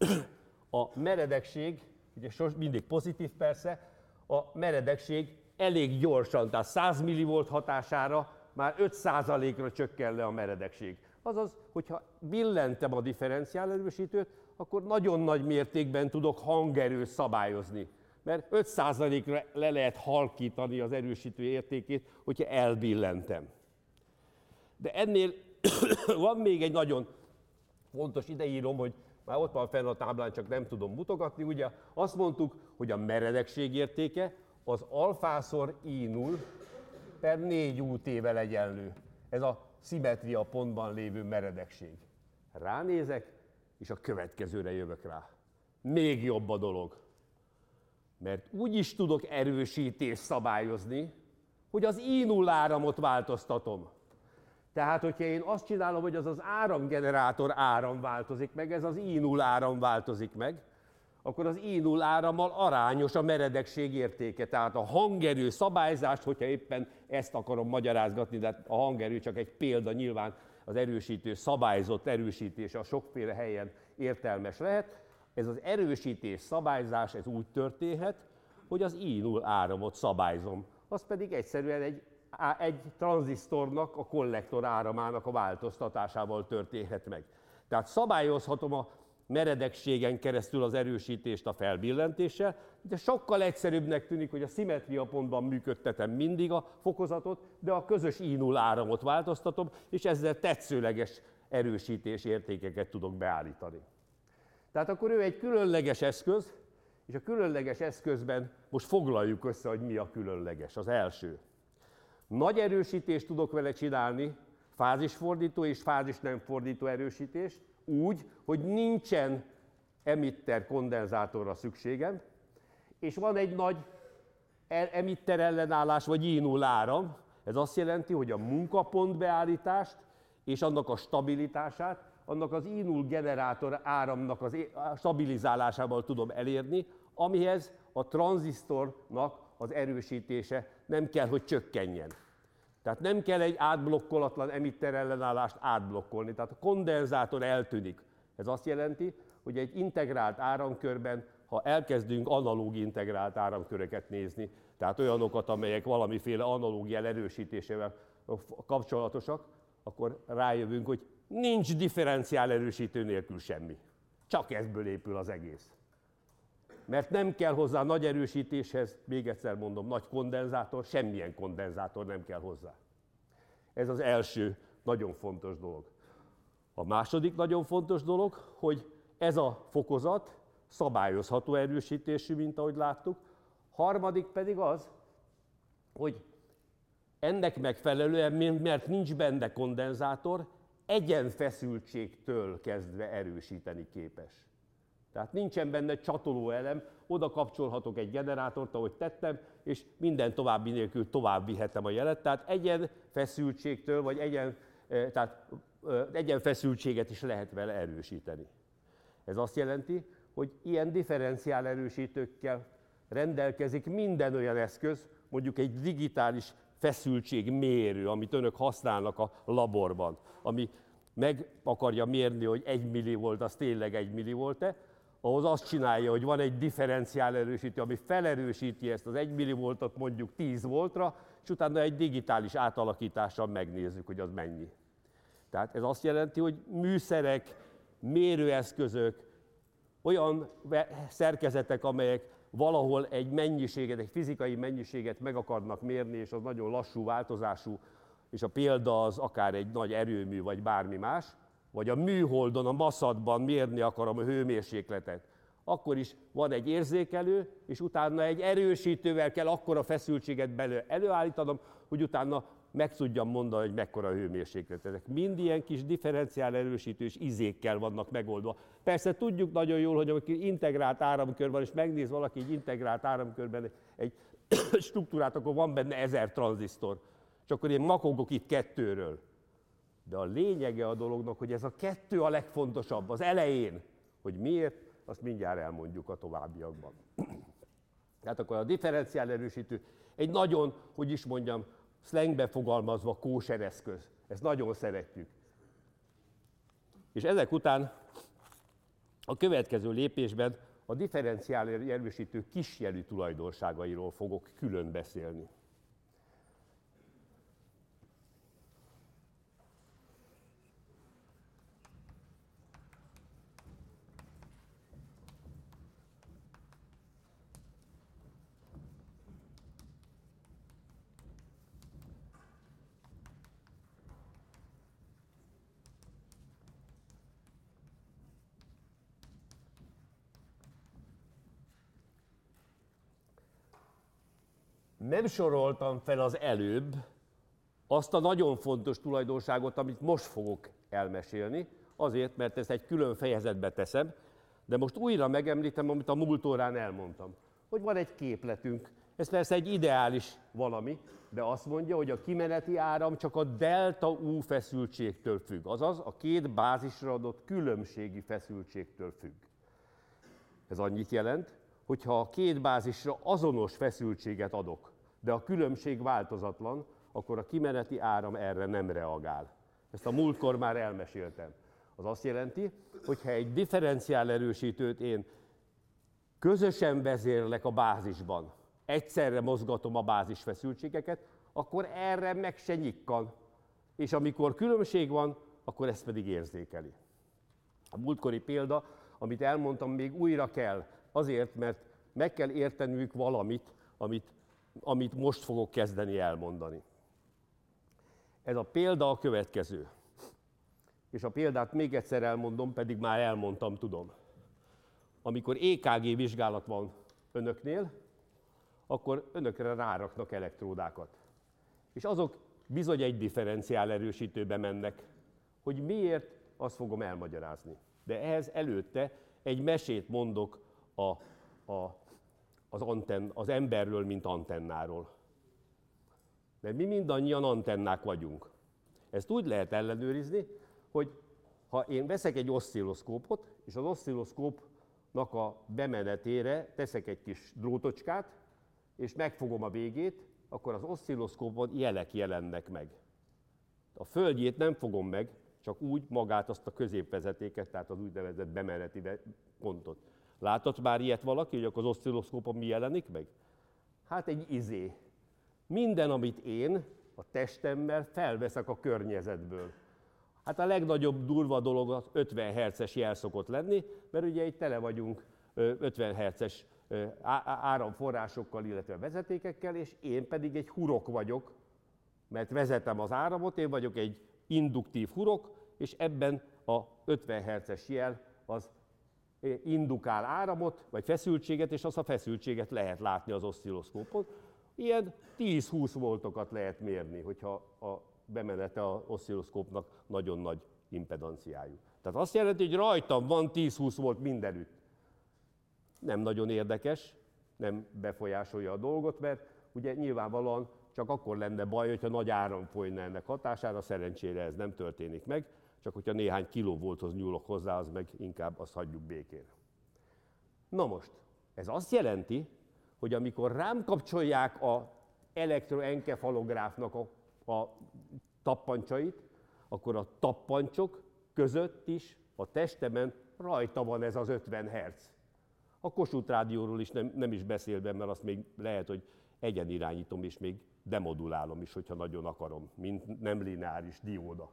a meredekség, ugye mindig pozitív persze, a meredekség elég gyorsan, tehát 100 mV hatására már 5%-ra csökken le a meredekség. Azaz, hogyha billentem a differenciálerősítőt, akkor nagyon nagy mértékben tudok hangerőt szabályozni. Mert 5%-ra le lehet halkítani az erősítő értékét, hogyha elbillentem. De ennél van még egy nagyon fontos, ide írom, hogy már ott van fenn a táblán, csak nem tudom mutogatni. Ugye azt mondtuk, hogy a meredekség értéke az alfászor I0 per 4 UT-vel egyenlő. Ez a szimmetria pontban lévő meredekség. Ránézek, és a következőre jövök rá. Még jobb a dolog. Mert úgy is tudok erősítést szabályozni, hogy az I0 áramot változtatom. Tehát, hogyha én azt csinálom, hogy az áramgenerátor áram változik meg, ez az I0 áram változik meg, akkor az I0 árammal arányos a meredekség értéke. Tehát a hangerő szabályzást, hogyha éppen ezt akarom magyarázgatni, de a hangerő csak egy példa, nyilván az erősítő szabályzott erősítése a sokféle helyen értelmes lehet. Ez az erősítés szabályzás, ez úgy történhet, hogy az I0 áramot szabályzom. Az pedig egyszerűen egy tranzisztornak, a kollektor áramának a változtatásával történhet meg. Tehát szabályozhatom a meredekségen keresztül az erősítést a felbillentéssel, de sokkal egyszerűbbnek tűnik, hogy a szimmetria pontban működtetem mindig a fokozatot, de a közös I0 áramot változtatom, és ezzel tetszőleges erősítés értékeket tudok beállítani. Tehát akkor ő egy különleges eszköz, és a különleges eszközben most foglaljuk össze, hogy mi a különleges. Az első. Nagy erősítést tudok vele csinálni, fázisfordító és fázis nem fordító erősítést, úgy, hogy nincsen emitter kondenzátorra szükségem, és van egy nagy emitter ellenállás, vagy I0 áram. Ez azt jelenti, hogy a munkapontbeállítást és annak a stabilitását, annak az I0 generátor áramnak a stabilizálásával tudom elérni, amihez a tranzisztornak az erősítése nem kell, hogy csökkenjen. Tehát nem kell egy átblokkolatlan emitter ellenállást átblokkolni, tehát a kondenzátor eltűnik. Ez azt jelenti, hogy egy integrált áramkörben, ha elkezdünk analóg integrált áramköröket nézni, tehát olyanokat, amelyek valamiféle analógiál erősítésével kapcsolatosak, akkor rájövünk, hogy nincs differenciál erősítő nélkül semmi. Csak ebből épül az egész. Mert nem kell hozzá nagy erősítéshez, még egyszer mondom, nagy kondenzátor, semmilyen kondenzátor nem kell hozzá. Ez az első nagyon fontos dolog. A második nagyon fontos dolog, hogy ez a fokozat szabályozható erősítésű, mint ahogy láttuk. Harmadik pedig az, hogy ennek megfelelően, mert nincs benne kondenzátor, egyenfeszültségtől kezdve erősíteni képes. Tehát nincsen benne csatolóelem, oda kapcsolhatok egy generátort, ahogy tettem, és minden további nélkül tovább vihetem a jelet. Tehát egyenfeszültségtől, vagy egyenfeszültséget is lehet vele erősíteni. Ez azt jelenti, hogy ilyen differenciál erősítőkkel rendelkezik minden olyan eszköz, mondjuk egy digitális feszültségmérő, amit önök használnak a laborban, ami meg akarja mérni, hogy 1 millivolt, az tényleg 1 millivolt-e, ahhoz azt csinálja, hogy van egy differenciál erősítő, ami felerősíti ezt az 1 millivoltot mondjuk 10 voltra, és utána egy digitális átalakítással megnézzük, hogy az mennyi. Tehát ez azt jelenti, hogy műszerek, mérőeszközök, olyan szerkezetek, amelyek valahol egy mennyiséget, egy fizikai mennyiséget meg akarnak mérni, és az nagyon lassú változású, és a példa az akár egy nagy erőmű, vagy bármi más, vagy a műholdon, a maszatban mérni akarom a hőmérsékletet, akkor is van egy érzékelő, és utána egy erősítővel kell akkora feszültséget előállítanom, hogy utána meg tudjam mondani, hogy mekkora a hőmérséklet. Ezek mind ilyen kis differenciál erősítős izékkel vannak megoldva. Persze tudjuk nagyon jól, hogy amikor integrált áramkör van, és megnéz valaki egy integrált áramkörben egy struktúrát, akkor van benne 1000 tranzisztor. És akkor én makogok itt 2-ről. De a lényege a dolognak, hogy ez a 2 a legfontosabb az elején. Hogy miért? azt mindjárt elmondjuk a továbbiakban. Tehát akkor a differenciál erősítő egy nagyon, hogy is mondjam, szlengbe fogalmazva kóser eszköz. Ezt nagyon szeretjük. És ezek után a következő lépésben a differenciál erősítő kisjelű tulajdonságairól fogok külön beszélni. Nem soroltam fel az előbb azt a nagyon fontos tulajdonságot, amit most fogok elmesélni, azért, mert ezt egy külön fejezetbe teszem, de most újra megemlítem, amit a múlt órán elmondtam, hogy van egy képletünk. Ez persze egy ideális valami, de azt mondja, hogy a kimeneti áram csak a delta U feszültségtől függ, azaz a két bázisra adott különbségi feszültségtől függ. Ez annyit jelent, hogyha a két bázisra azonos feszültséget adok, de a különbség változatlan, akkor a kimeneti áram erre nem reagál. Ezt a múltkor már elmeséltem. Az azt jelenti, hogy ha egy differenciál erősítőt én közösen vezérlek a bázisban, egyszerre mozgatom a bázisfeszültségeket, akkor erre meg se nyikkan. És amikor különbség van, akkor ezt pedig érzékeli. A múltkori példa, amit elmondtam, még újra kell, azért, mert meg kell értenünk valamit, amit most fogok kezdeni elmondani. Ez a példa a következő. És a példát még egyszer elmondom, pedig már elmondtam, tudom. Amikor EKG vizsgálat van önöknél, akkor önökre ráraknak elektródákat. És azok bizony egy differenciál erősítőbe mennek. Hogy miért, azt fogom elmagyarázni. De ehhez előtte egy mesét mondok az emberről, mint antennáról. Mert mi mindannyian antennák vagyunk. Ezt úgy lehet ellenőrizni, hogy ha én veszek egy oszcilloszkópot, és az oszcilloszkópnak a bemenetére teszek egy kis drótocskát, és megfogom a végét, akkor az oszcilloszkópon jelek jelennek meg. A földjét nem fogom meg, csak úgy magát azt a középvezetéket, tehát az úgynevezett bemeneti pontot. Látott már ilyet valaki, hogy akkor az oszcilloszkópon mi jelenik meg? Hát egy izé. Minden, amit én a testemmel felveszek a környezetből. Hát a legnagyobb durva dolog az 50 Hz-es jel szokott lenni, mert ugye itt tele vagyunk 50 Hz-es áramforrásokkal, illetve vezetékekkel, és én pedig egy hurok vagyok, mert vezetem az áramot, én vagyok egy induktív hurok, és ebben a 50 Hz-es jel az indukál áramot, vagy feszültséget, és azt a feszültséget lehet látni az oszcilloszkópon. Ilyen 10-20 voltokat lehet mérni, hogyha a bemenete az oszcilloszkópnak nagyon nagy impedanciájú. Tehát azt jelenti, hogy rajtam van 10-20 volt mindenütt. Nem nagyon érdekes, nem befolyásolja a dolgot, mert ugye nyilvánvalóan csak akkor lenne baj, hogyha nagy áram folyna ennek hatására, szerencsére ez nem történik meg, csak hogyha néhány kilovolthoz nyúlok hozzá, az meg inkább azt hagyjuk békén. Na most, ez azt jelenti, hogy amikor rám kapcsolják az elektroenkefalográfnak a tappancsait, akkor a tappancsok között is a testemen rajta van ez az 50 Hz. A Kossuth rádióról is nem is beszélve, mert azt még lehet, hogy egyenirányítom és még demodulálom is, hogyha nagyon akarom, mint nem lineáris dióda.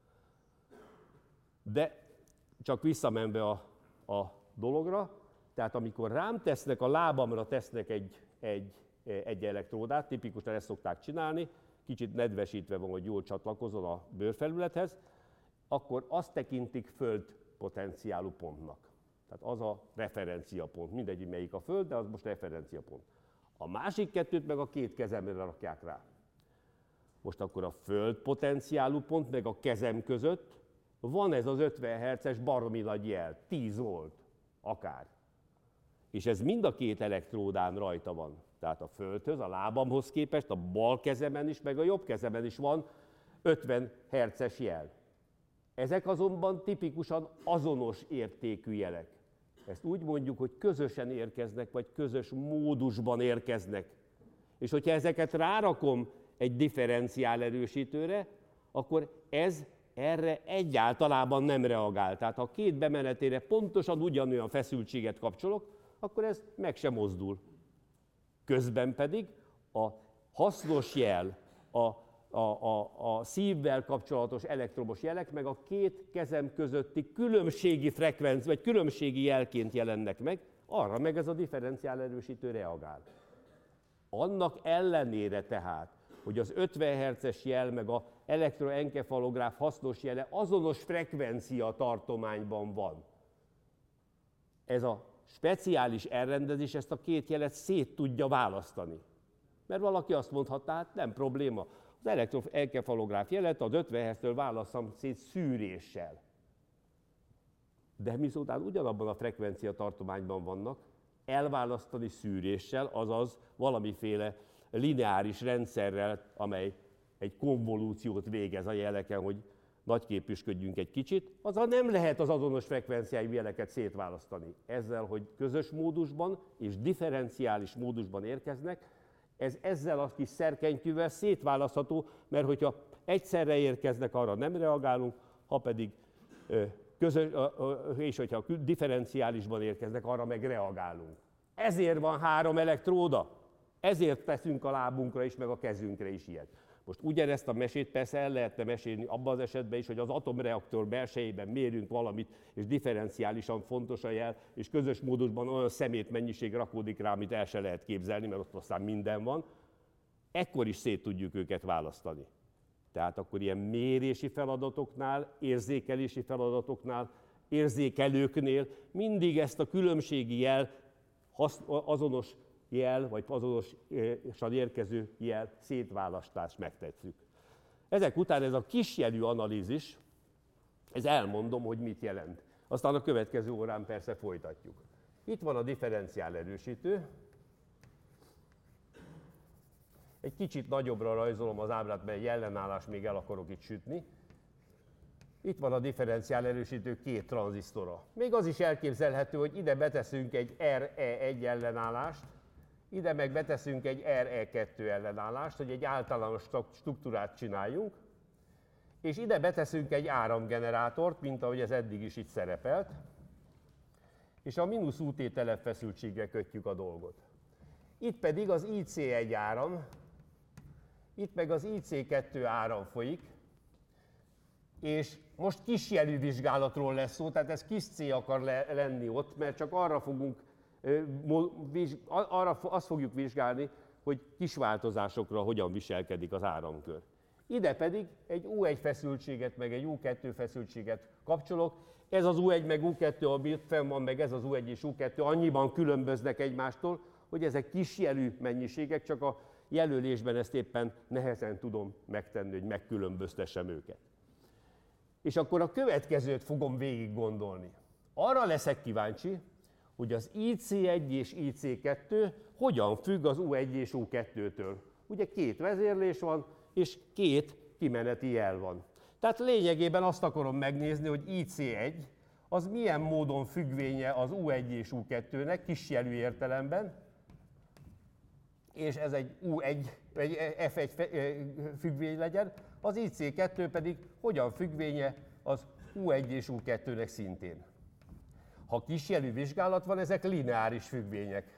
De csak visszamenve a dologra, tehát amikor rám tesznek, a lábamra tesznek egy elektródát, tipikusan ezt szokták csinálni, kicsit nedvesítve van, hogy jól csatlakozzon a bőrfelülethez, akkor azt tekintik földpotenciálú pontnak. Tehát az a referenciapont. Mindegy, melyik a föld, de az most referenciapont. A másik kettőt meg a két kezemre rakják rá. Most akkor a földpotenciálú pont meg a kezem között van ez az 50 Hz-es baromi nagy jel, 10 volt, akár. És ez mind a két elektródán rajta van. Tehát a földhöz, a lábamhoz képest, a bal kezemen is, meg a jobb kezemen is van 50 Hz-es jel. Ezek azonban tipikusan azonos értékű jelek. Ezt úgy mondjuk, hogy közösen érkeznek, vagy közös módusban érkeznek. És hogyha ezeket rárakom egy differenciál erősítőre, akkor ez erre egyáltalában nem reagál. Tehát ha a két bemenetére pontosan ugyanolyan feszültséget kapcsolok, akkor ez meg sem mozdul. Közben pedig a hasznos jel, a szívvel kapcsolatos elektromos jelek, meg a két kezem közötti különbségi frekvenc, vagy különbségi jelként jelennek meg, arra meg ez a differenciál erősítő reagál. Annak ellenére tehát, hogy az 50 Hz-es jel meg a elektroenkefalográf hasznos jele azonos frekvencia tartományban van. Ez a speciális elrendezés ezt a két jelet szét tudja választani. Mert valaki azt mondhatná, hát nem probléma. Az elektroenkefalográf jelet az 50 Hz-től válasszam szét szűréssel. De miután ugyanabban a frekvencia tartományban vannak, elválasztani szűréssel, azaz valamiféle lineáris rendszerrel, amely egy konvolúciót végez a jeleken, hogy nagyképűsködjünk egy kicsit, azzal nem lehet az azonos frekvenciájú jeleket szétválasztani. Ezzel, hogy közös módusban és differenciális módusban érkeznek, ez ezzel a kis szerkentyűvel szétválasztható, mert hogyha egyszerre érkeznek, arra nem reagálunk, ha pedig és hogyha differenciálisban érkeznek, arra meg reagálunk. Ezért van 3 elektróda, ezért teszünk a lábunkra is, meg a kezünkre is ilyet. Most ugyanezt a mesét persze el lehetne mesélni abban az esetben is, hogy az atomreaktor belsejében mérünk valamit, és differenciálisan fontos a jel, és közös módusban olyan szemétmennyiség rakódik rá, amit el se lehet képzelni, mert ott aztán minden van, ekkor is szét tudjuk őket választani. Tehát akkor ilyen mérési feladatoknál, érzékelési feladatoknál, érzékelőknél mindig ezt a különbségi jel, azonos jel, vagy azonosan érkező jel szétválasztást megtettük. Ezek után ez a kisjelű analízis, ez elmondom, hogy mit jelent. Aztán a következő órán persze folytatjuk. Itt van a differenciál erősítő. Egy kicsit nagyobbra rajzolom az ábrát, mert ellenállás még el akarok itt sütni. Itt van a differenciál erősítő 2 tranzisztora. Még az is elképzelhető, hogy ide beteszünk egy RE1 ellenállást, ide meg beteszünk egy RE2 ellenállást, hogy egy általános struktúrát csináljunk, és ide beteszünk egy áramgenerátort, mint ahogy ez eddig is itt szerepelt, és a mínusz UT telepfeszültségre kötjük a dolgot. Itt pedig az IC1 áram, itt meg az IC2 áram folyik, és most kisjelű vizsgálatról lesz szó, tehát ez kis C akar lenni ott, mert csak arra fogunk, azt fogjuk vizsgálni, hogy kis változásokra hogyan viselkedik az áramkör. Ide pedig egy U1 feszültséget, meg egy U2 feszültséget kapcsolok. Ez az U1 meg U2, ami itt fenn van, meg ez az U1 és U2 annyiban különböznek egymástól, hogy ezek kisjelű mennyiségek, csak a jelölésben ezt éppen nehezen tudom megtenni, hogy megkülönböztessem őket. És akkor a következőt fogom végig gondolni. Arra leszek kíváncsi, hogy az IC1 és IC2 hogyan függ az U1 és U2-től. Ugye 2 vezérlés van, és 2 kimeneti jel van. Tehát lényegében azt akarom megnézni, hogy IC1 az milyen módon függvénye az U1 és U2-nek, kisjelű értelemben, és ez egy U1, vagy F1 függvény legyen, az IC2 pedig hogyan függvénye az U1 és U2-nek szintén. Ha kisjelű vizsgálat van, ezek lineáris függvények.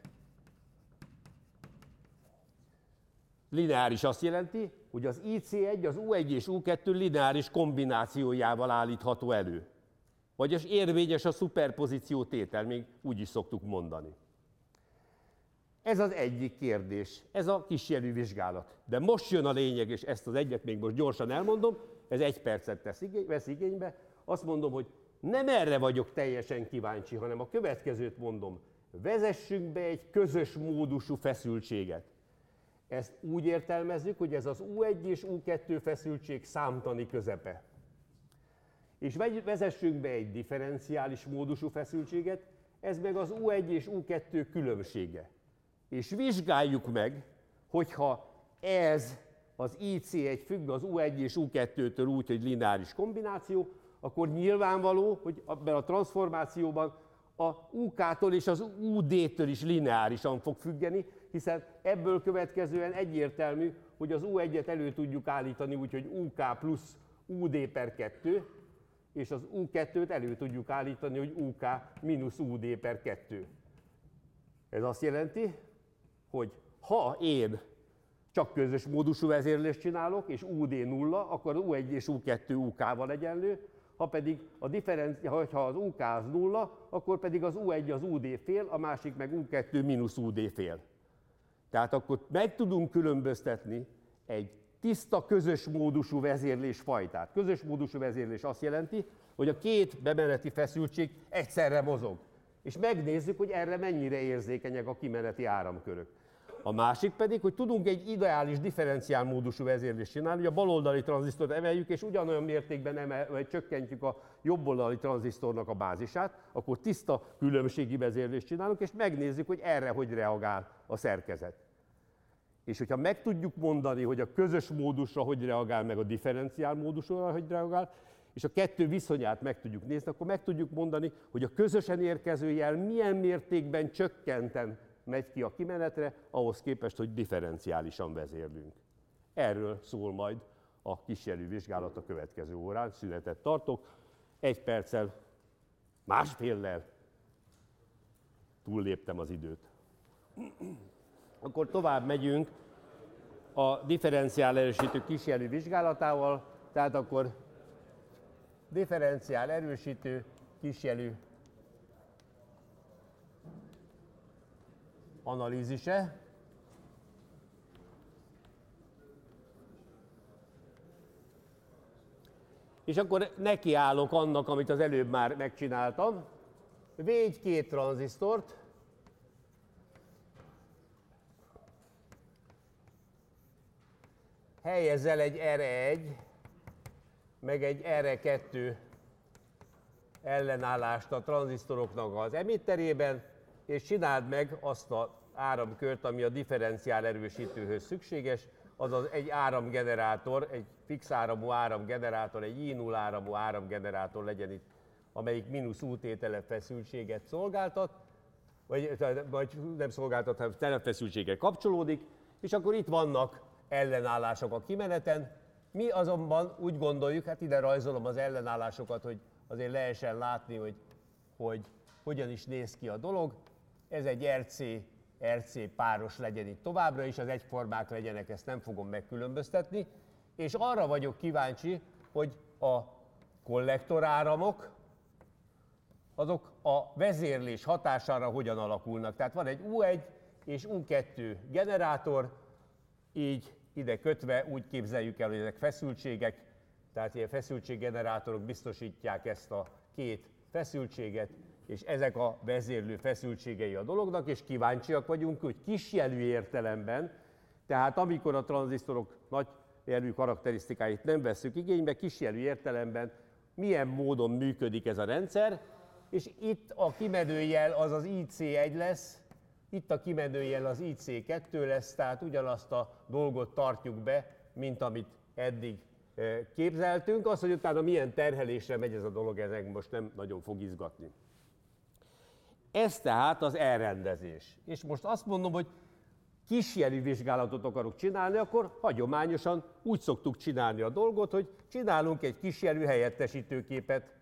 Lineáris azt jelenti, hogy az IC1 az U1 és U2 lineáris kombinációjával állítható elő. Vagyis érvényes a szuperpozíció tétel, még úgy is szoktuk mondani. Ez az egyik kérdés, ez a kisjelű vizsgálat. De most jön a lényeg, és ezt az egyet még most gyorsan elmondom, ez 1 percet vesz igénybe. Azt mondom, hogy nem erre vagyok teljesen kíváncsi, hanem a következőt mondom. Vezessünk be egy közös módusú feszültséget. Ezt úgy értelmezzük, hogy ez az U1 és U2 feszültség számtani közepe. És vezessünk be egy differenciális módusú feszültséget, ez meg az U1 és U2 különbsége. És vizsgáljuk meg, hogyha ez az IC1 függ az U1 és U2-től úgy, hogy lineáris kombináció, akkor nyilvánvaló, hogy ebben a transformációban a UK-tól és az UD-től is lineárisan fog függeni, hiszen ebből következően egyértelmű, hogy az U1-et elő tudjuk állítani úgy, hogy UK plusz UD per 2, és az U2-t elő tudjuk állítani, hogy UK mínusz UD per 2. Ez azt jelenti, hogy ha én csak közös módusú vezérlést csinálok, és UD nulla, akkor U1 és U2 UK-val egyenlő, ha pedig ha az UK az nulla, akkor pedig az U1 az UD fél, a másik meg U2 mínusz UD fél. Tehát akkor meg tudunk különböztetni egy tiszta közös módusú vezérlés fajtát. Közös módusú vezérlés azt jelenti, hogy a két bemeneti feszültség egyszerre mozog. És megnézzük, hogy erre mennyire érzékenyek a kimeneti áramkörök. A másik pedig, hogy tudunk egy ideális differenciál módusú vezérlést csinálni, hogy a baloldali tranzisztort emeljük, és ugyanolyan mértékben csökkentjük a jobboldali tranzisztornak a bázisát, akkor tiszta különbségi vezérlést csinálunk, és megnézzük, hogy erre hogy reagál a szerkezet. És hogyha meg tudjuk mondani, hogy a közös módusra hogy reagál, meg a differenciál módusra hogy reagál, és a kettő viszonyát meg tudjuk nézni, akkor meg tudjuk mondani, hogy a közösen érkező jel milyen mértékben csökkenten megy ki a kimenetre, ahhoz képest, hogy differenciálisan vezérlünk. Erről szól majd a kísérő vizsgálat a következő órán. Szünetet tartok. 1 perccel, másféllel túlléptem az időt. Akkor tovább megyünk a differenciál erősítő kísérő vizsgálatával, tehát akkor differenciál erősítő kísérő analízise. És akkor nekiállok annak, amit az előbb már megcsináltam. Védj két tranzisztort, helyezz el egy R1, meg egy R2 ellenállást a tranzisztoroknak az emitterében, és csináld meg azt az áramkört, ami a differenciál erősítőhöz szükséges, azaz egy áramgenerátor, egy fix áramú áramgenerátor, egy I0 áramú áramgenerátor legyen itt, amelyik mínusz U tétele feszültséget szolgáltat, vagy nem szolgáltat, hanem telepfeszültséggel kapcsolódik, és akkor itt vannak ellenállások a kimeneten. Mi azonban úgy gondoljuk, hát ide rajzolom az ellenállásokat, hogy azért lehessen látni, hogy hogyan is néz ki a dolog. Ez egy RC páros legyen itt továbbra is, az egyformák legyenek, ezt nem fogom megkülönböztetni. És arra vagyok kíváncsi, hogy a kollektoráramok, azok a vezérlés hatására hogyan alakulnak. Tehát van egy U1 és U2 generátor, így ide kötve úgy képzeljük el, hogy ezek feszültségek, tehát ilyen feszültséggenerátorok biztosítják ezt a két feszültséget, és ezek a vezérlő feszültségei a dolognak, és kíváncsiak vagyunk, hogy kisjelű értelemben, tehát amikor a tranzisztorok nagyjelű karakterisztikáit nem vesszük igénybe, kisjelű értelemben milyen módon működik ez a rendszer, és itt a kimenőjel az az IC1 lesz, itt a kimenőjel az IC2 lesz, tehát ugyanazt a dolgot tartjuk be, mint amit eddig képzeltünk. Az, hogy utána milyen terhelésre megy ez a dolog, ezek most nem nagyon fog izgatni. Ez tehát az elrendezés. És most azt mondom, hogy kisjelű vizsgálatot akarok csinálni, akkor hagyományosan úgy szoktuk csinálni a dolgot, hogy csinálunk egy kisjelű helyettesítőképet.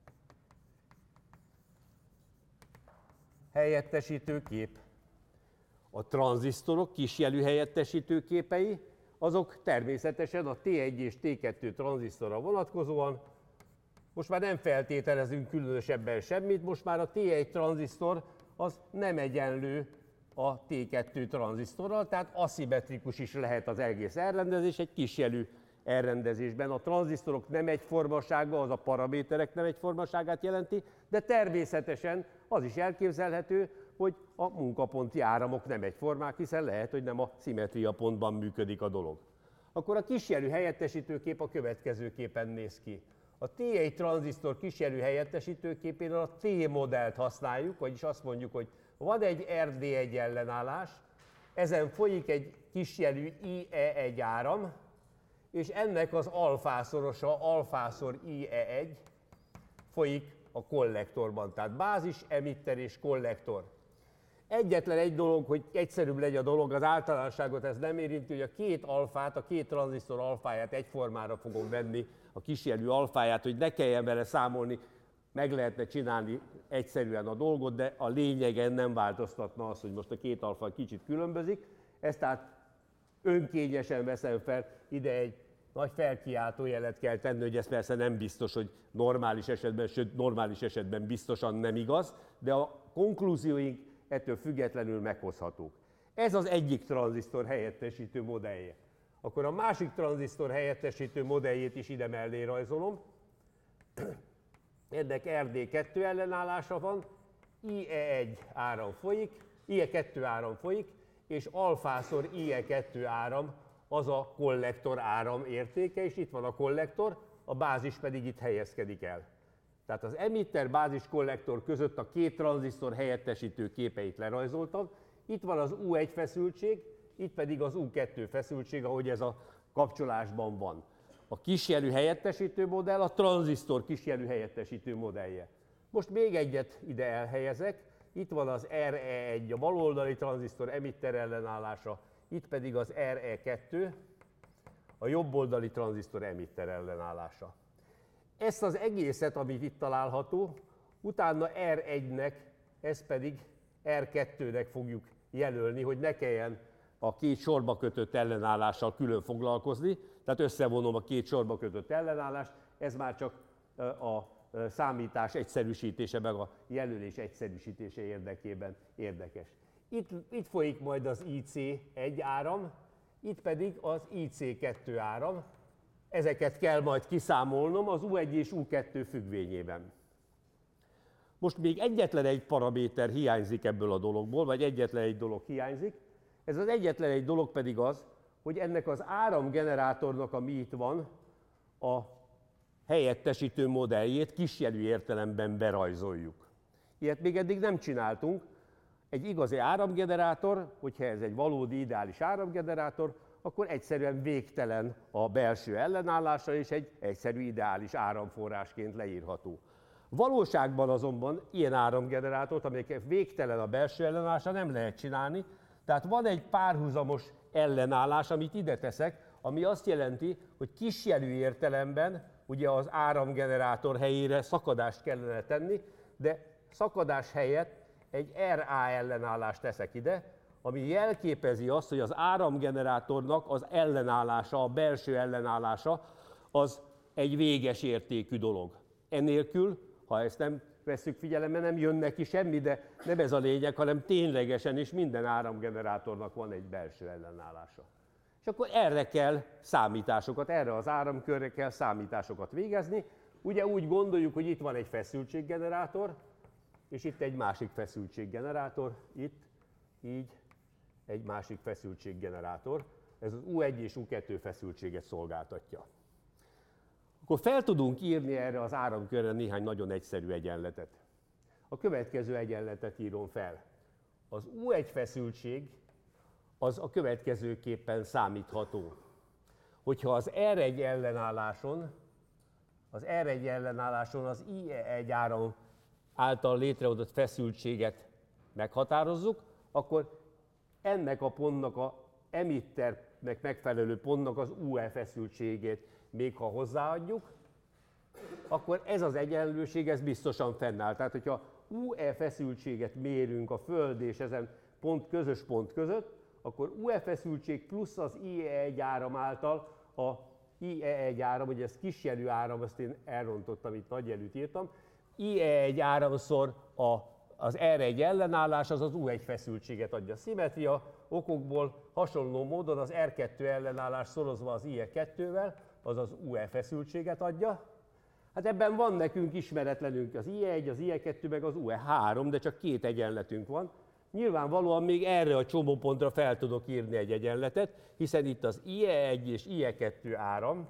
Helyettesítőkép. A tranzisztorok kisjelű helyettesítőképei, azok természetesen a T1 és T2 tranzisztorra vonatkozóan, most már nem feltételezünk különösebben semmit, most már a T1 tranzisztor az nem egyenlő a T2 tranzisztorral, tehát aszimmetrikus is lehet az egész elrendezés egy kisjelű elrendezésben. A tranzisztorok nem egyformasága, az a paraméterek nem egyformaságát jelenti, de természetesen az is elképzelhető, hogy a munkaponti áramok nem egyformák, hiszen lehet, hogy nem a szimmetria pontban működik a dolog. Akkor a kisjelű helyettesítőkép a következőképpen néz ki. A T1 tranzisztor kisjelű helyettesítőképén a T-modellt használjuk, vagyis azt mondjuk, hogy van egy RD1 ellenállás, ezen folyik egy kisjelű IE1 áram, és ennek az alfászorosa, alfászor IE1 folyik a kollektorban. Tehát bázis, emitter és kollektor. Egyetlen egy dolog, hogy egyszerűbb legyen a dolog, az általánosságot ez nem érinti, hogy a két alfát, a két tranzisztor alfáját egyformára fogom venni, a kisjelű alfáját, hogy ne kelljen vele számolni, meg lehetne csinálni egyszerűen a dolgot, de a lényegen nem változtatna az, hogy most a két alfa kicsit különbözik. Ezt tehát önkényesen veszem fel, ide egy nagy felkiáltó jelet kell tenni, hogy ez persze nem biztos, hogy normális esetben, sőt normális esetben biztosan nem igaz, de a konklúzióink ettől függetlenül meghozhatók. Ez az egyik tranzisztor helyettesítő modellje. Akkor a másik tranzisztor helyettesítő modelljét is ide mellé rajzolom. Ennek RD2 ellenállása van, IE1 áram folyik, IE2 áram folyik, és alfászor IE2 áram az a kollektor áram értéke, és itt van a kollektor, a bázis pedig itt helyezkedik el. Tehát az emitter bázis kollektor között a két tranzisztor helyettesítő képeit lerajzoltam. Itt van az U1 feszültség, itt pedig az U2 feszültség, ahogy ez a kapcsolásban van. A kisjelű helyettesítő modell a tranzisztor kisjelű helyettesítő modellje. Most még egyet ide elhelyezek. Itt van az RE1, a baloldali tranzisztor emitter ellenállása, itt pedig az RE2, a jobboldali tranzisztor emitter ellenállása. Ezt az egészet, amit itt található, utána R1-nek, ez pedig R2-nek fogjuk jelölni, hogy ne kelljen a két sorba kötött ellenállással külön foglalkozni, tehát összevonom a két sorba kötött ellenállást, ez már csak a számítás egyszerűsítése, meg a jelölés egyszerűsítése érdekében érdekes. Itt folyik majd az IC1 áram, itt pedig az IC2 áram. Ezeket kell majd kiszámolnom az U1 és U2 függvényében. Most még egyetlen egy paraméter hiányzik ebből a dologból, vagy egyetlen egy dolog hiányzik. Ez az egyetlen egy dolog pedig az, hogy ennek az áramgenerátornak, ami itt van, a helyettesítő modelljét kisjelű értelemben berajzoljuk. Ilyet még eddig nem csináltunk. Egy igazi áramgenerátor, hogyha ez egy valódi ideális áramgenerátor, akkor egyszerűen végtelen a belső ellenállása, és egy egyszerű ideális áramforrásként leírható. Valóságban azonban ilyen áramgenerátort, amelyek végtelen a belső ellenállása, nem lehet csinálni, tehát van egy párhuzamos ellenállás, amit ide teszek, ami azt jelenti, hogy kisjelű értelemben ugye az áramgenerátor helyére szakadást kellene tenni, de szakadás helyett egy RA ellenállást teszek ide, ami jelképezi azt, hogy az áramgenerátornak az ellenállása, a belső ellenállása az egy véges értékű dolog. Enélkül, ha ezt nem vesszük figyelembe, nem jön neki semmi, de nem ez a lényeg, hanem ténylegesen is minden áramgenerátornak van egy belső ellenállása. És akkor erre kell számításokat, erre az áramkörre kell számításokat végezni. Ugye úgy gondoljuk, hogy itt van egy feszültséggenerátor, és itt egy másik feszültséggenerátor, itt így egy másik feszültséggenerátor. Ez az U1 és U2 feszültséget szolgáltatja. Akkor fel tudunk írni erre az áramkörre néhány nagyon egyszerű egyenletet. A következő egyenletet írom fel. Az U1 feszültség az a következőképpen számítható. Hogyha az R1 ellenálláson, az IE1 áram által létrehozott feszültséget meghatározzuk, akkor ennek a pontnak, a emitternek megfelelő pontnak az UE feszültségét még ha hozzáadjuk, akkor ez az egyenlőség ez biztosan fennáll. Tehát, hogyha UE feszültséget mérünk a Föld és ezen közös pont között, akkor UE feszültség plusz az IE1 áram által, a IE1 áram, ugye ez kisjelű áram, azt én elrontottam, itt nagyjelűt írtam, IE1 áramszor az R1 ellenállás, az U1 feszültséget adja. Szimmetria okokból hasonló módon az R2 ellenállás szorozva az IE2-vel, az az UE feszültséget adja. Hát ebben van nekünk ismeretlenünk az IE1, az IE2, meg az UE3, de csak két egyenletünk van. Nyilvánvalóan még erre a csomópontra fel tudok írni egy egyenletet, hiszen itt az IE1 és IE2 áram,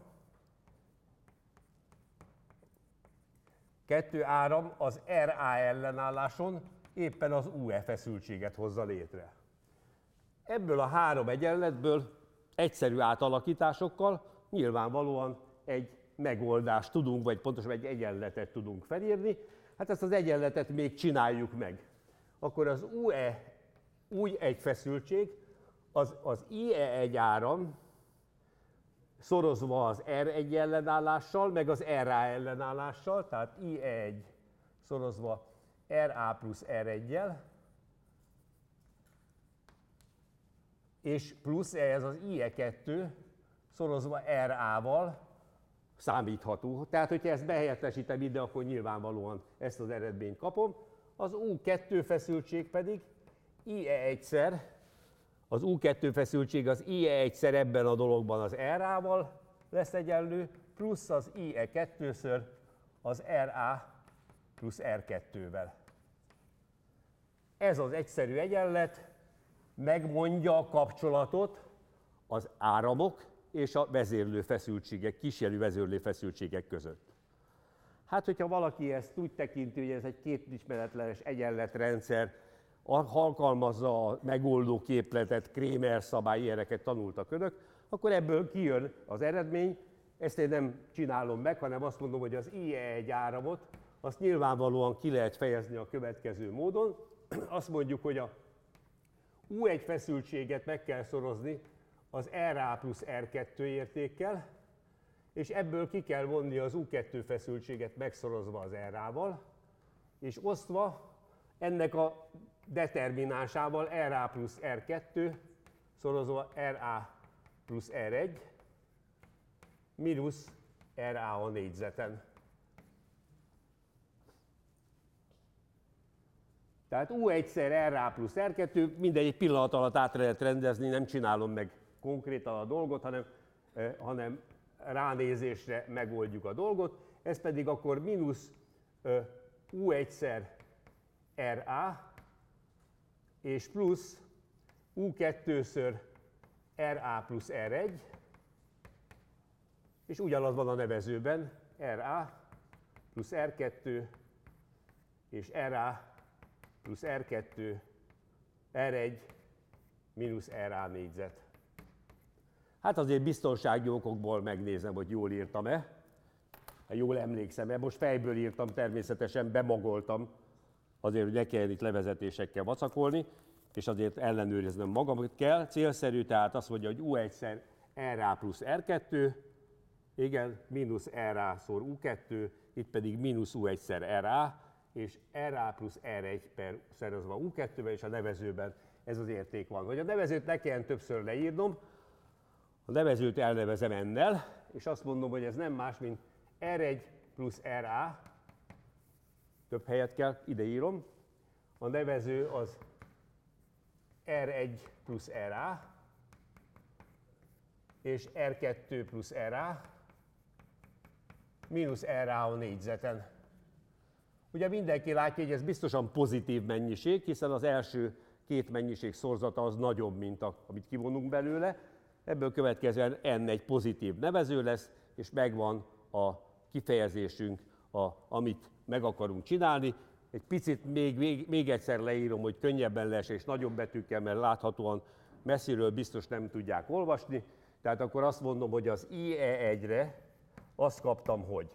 az RA ellenálláson éppen az UE feszültséget hozza létre. Ebből a három egyenletből egyszerű átalakításokkal nyilvánvalóan egy megoldást tudunk, vagy pontosabban egy egyenletet tudunk felírni. hát ezt az egyenletet még csináljuk meg. Akkor az UE úgy egy feszültség, az IE1 áram szorozva az R1 ellenállással, meg az RA ellenállással, tehát IE1 szorozva RA plusz R1-jel, és plusz ez az IE2 szorozva RA-val számítható. Tehát, hogyha ezt behelyettesítem ide, akkor nyilvánvalóan ezt az eredményt kapom. Az U2 feszültség pedig IE1-szer, az U2 feszültség az IE1-szer ebben a dologban az RA-val lesz egyenlő, plusz az IE2-ször az RA plusz R2-vel. Ez az egyszerű egyenlet megmondja a kapcsolatot az áramok és a vezérlő feszültségek, kísérő vezérlő feszültségek között. Hát, hogyha valaki ezt úgy tekinti, hogy ez egy kétismeretlenes egyenletrendszer, alkalmazza a megoldó képletet, Krémer szabály, ilyeneket tanultak önök, akkor ebből kijön az eredmény. Ezt én nem csinálom meg, hanem azt mondom, hogy az IE1 áramot, azt nyilvánvalóan ki lehet fejezni a következő módon. Azt mondjuk, hogy a U1 feszültséget meg kell szorozni az RA plusz R2 értékkel, és ebből ki kell vonni az U2 feszültséget megszorozva az RA-val, és osztva ennek a determinánsával RA plusz R2 szorozva RA plusz R1 mínusz RA a négyzeten. Tehát U1-szer RA plusz R2, mindegy pillanat alatt át lehet rendezni, nem csinálom meg konkrétan a dolgot, hanem ránézésre megoldjuk a dolgot. Ez pedig akkor mínusz U1-szer RA és plusz U2-ször RA plusz R1, és ugyanaz van a nevezőben, RA plusz R2 és RA plusz R2, R1 mínusz RA négyzet. Hát azért biztonsági okokból megnézem, hogy jól írtam-e, jól emlékszem-e. Most fejből írtam, természetesen bemagoltam, azért, hogy ne kelljen itt levezetésekkel vacakolni, és azért ellenőriznem magamat kell. Célszerű, tehát azt mondja, hogy U1-szer RA plusz R2, igen, mínusz RA szor U2, itt pedig mínusz U1-szer RA, és RA plusz R1 per szerezve U2-ben, és a nevezőben ez az érték van. Hogy a nevezőt ne kelljen többször leírnom, a nevezőt elnevezem ennel, és azt mondom, hogy ez nem más, mint R1 plusz RA, több helyet kell, ide írom. A nevező az R1 plusz RA, és R2 plusz RA, mínusz RA a négyzeten. Ugye mindenki látja, hogy ez biztosan pozitív mennyiség, hiszen az első két mennyiség szorzata az nagyobb, mint amit kivonunk belőle. Ebből következően n egy pozitív nevező lesz, és megvan a kifejezésünk, amit meg akarunk csinálni. Egy picit még egyszer leírom, hogy könnyebben lesz, és nagyobb betűkkel, mert láthatóan messziről biztos nem tudják olvasni. Tehát akkor azt mondom, hogy az IE1-re azt kaptam, hogy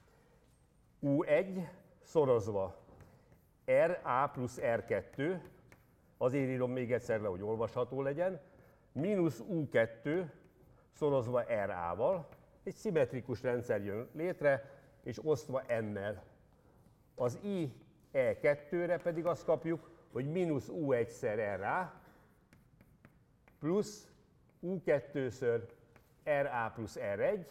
U1 szorozva RA plusz R2, azért írom még egyszer le, hogy olvasható legyen, mínusz U2 szorozva RA-val, egy szimmetrikus rendszer jön létre, és osztva n-nel. Az IE2-re pedig azt kapjuk, hogy mínusz U1-szer RA plusz U2-ször RA plusz R1,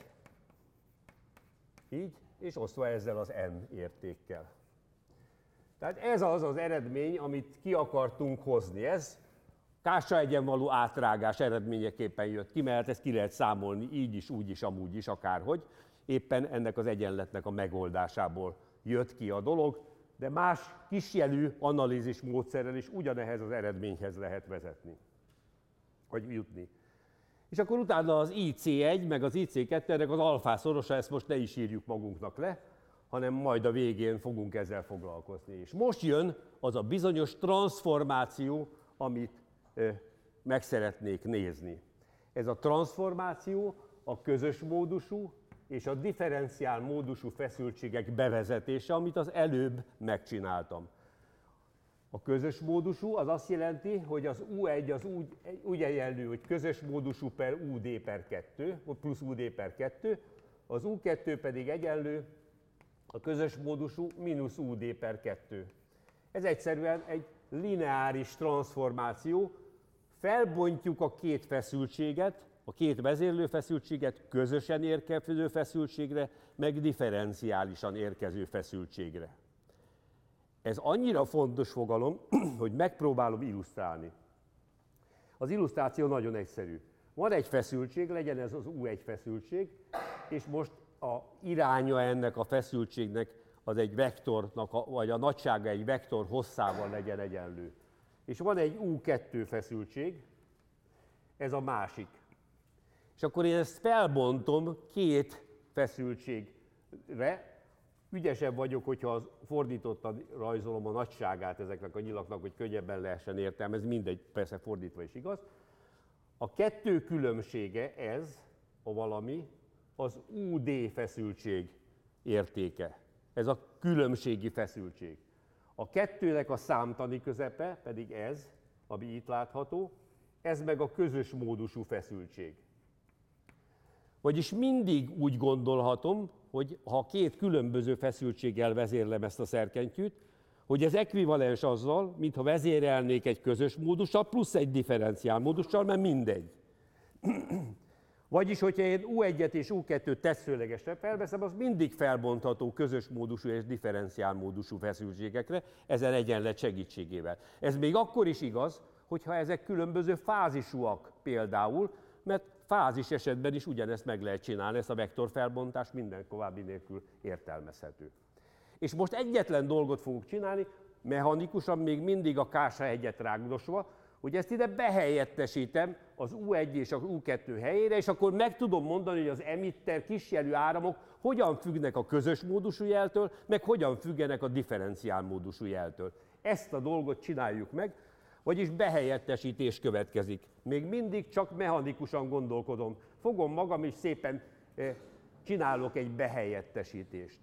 így, és osztva ezzel az n értékkel. Tehát ez az az eredmény, amit ki akartunk hozni. Ez Kássa egyenvaló átrágás eredményeképpen jött ki, mert ezt ki lehet számolni így is, úgy is, amúgy is, akárhogy. Éppen ennek az egyenletnek a megoldásából jött ki a dolog, de más kisjelű analízis módszerrel is ugyanehhez az eredményhez lehet vezetni, vagy jutni. És akkor utána az IC1 meg az IC2-nek az alfászorosa, ezt most ne is írjuk magunknak le, hanem majd a végén fogunk ezzel foglalkozni. És most jön az a bizonyos transformáció, amit meg szeretnék nézni. Ez a transformáció a közös módusú és a differenciál módusú feszültségek bevezetése, amit az előbb megcsináltam. A közös módusú az azt jelenti, hogy az U1 az úgy egyenlő, hogy közös módusú per UD per 2, plusz UD per 2, az U2 pedig egyenlő a közös módusú mínusz UD per 2. Ez egyszerűen egy lineáris transformáció, felbontjuk a két feszültséget, a két vezérlő feszültséget közösen érkező feszültségre, meg differenciálisan érkező feszültségre. Ez annyira fontos fogalom, hogy megpróbálom illusztrálni. Az illusztráció nagyon egyszerű. Van egy feszültség, legyen ez az U1 feszültség, és most a iránya ennek a feszültségnek az egy vektornak, vagy a nagysága egy vektor hosszával legyen egyenlő. És van egy U2 feszültség, ez a másik. És akkor én ezt felbontom két feszültségre. Ügyesebb vagyok, hogyha fordítottan rajzolom a nagyságát ezeknek a nyilaknak, hogy könnyebben lehessen értelmezni, mindegy, persze fordítva is igaz. A kettő különbsége ez, a valami, az UD feszültség értéke. Ez a különbségi feszültség. A kettőnek a számtani közepe pedig ez, ami itt látható, ez meg a közös módusú feszültség. Vagyis mindig úgy gondolhatom, hogy ha két különböző feszültséggel vezérlem ezt a szerkentyűt, hogy ez ekvivalens azzal, mintha vezérelnék egy közös módussal, plusz egy differenciál módussal, mert mindegy. Vagyis, hogyha én U1-et és U2-t tetszőlegesre felveszem, az mindig felbontható közös módusú és differenciál módusú feszültségekre, ezen egyenlet segítségével. Ez még akkor is igaz, hogyha ezek különböző fázisúak például, mert fázis esetben is ugyanezt meg lehet csinálni, ezt a vektorfelbontás minden további nélkül értelmezhető. És most egyetlen dolgot fogok csinálni, mechanikusan még mindig a Kásá-hegyet rágdosva, hogy ezt ide behelyettesítem az U1 és az U2 helyére, és akkor meg tudom mondani, hogy az emitter kisjelű áramok hogyan függnek a közös módusú jeltől, meg hogyan függenek a differenciál módusú jeltől. Ezt a dolgot csináljuk meg, vagyis behelyettesítés következik. Még mindig csak mechanikusan gondolkodom. Fogom magam és szépen csinálok egy behelyettesítést.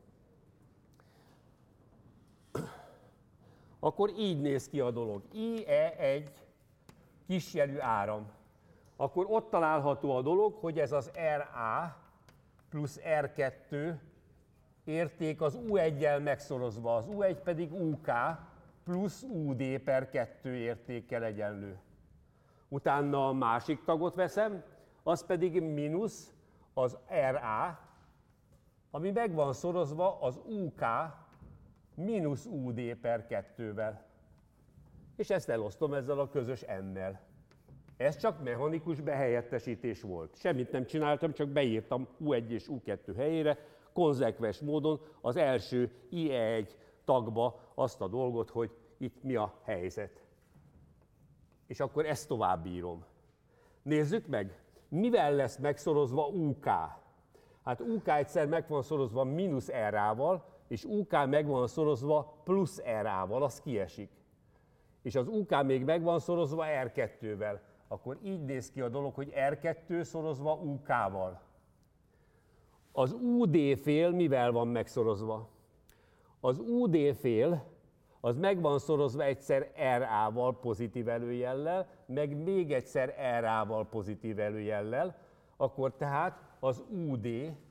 Akkor így néz ki a dolog. IE egy kisjelű áram. Akkor ott található a dolog, hogy ez az RA plusz R2 érték az U1-jel megszorozva, az U1 pedig UK plusz UD per 2 értékkel egyenlő. Utána a másik tagot veszem, az pedig mínusz az RA, ami meg van szorozva az UK mínusz UD per 2-vel. És ezt elosztom ezzel a közös n-nel. Ez csak mechanikus behelyettesítés volt. Semmit nem csináltam, csak beírtam U1 és U2 helyére, konzekvens módon az első IE1 tagba azt a dolgot, hogy itt mi a helyzet. És akkor ezt tovább írom. Nézzük meg, mivel lesz megszorozva UK? Hát UK egyszer meg van szorozva mínusz RA-val, és UK meg van szorozva plusz RA-val, az kiesik. És az UK még meg van szorozva R2-vel. Akkor így néz ki a dolog, hogy R2 szorozva UK-val. Az UD fél mivel van megszorozva? Az UD fél az meg van szorozva egyszer RA-val pozitív előjellel, meg még egyszer RA-val pozitív előjellel, akkor tehát az UD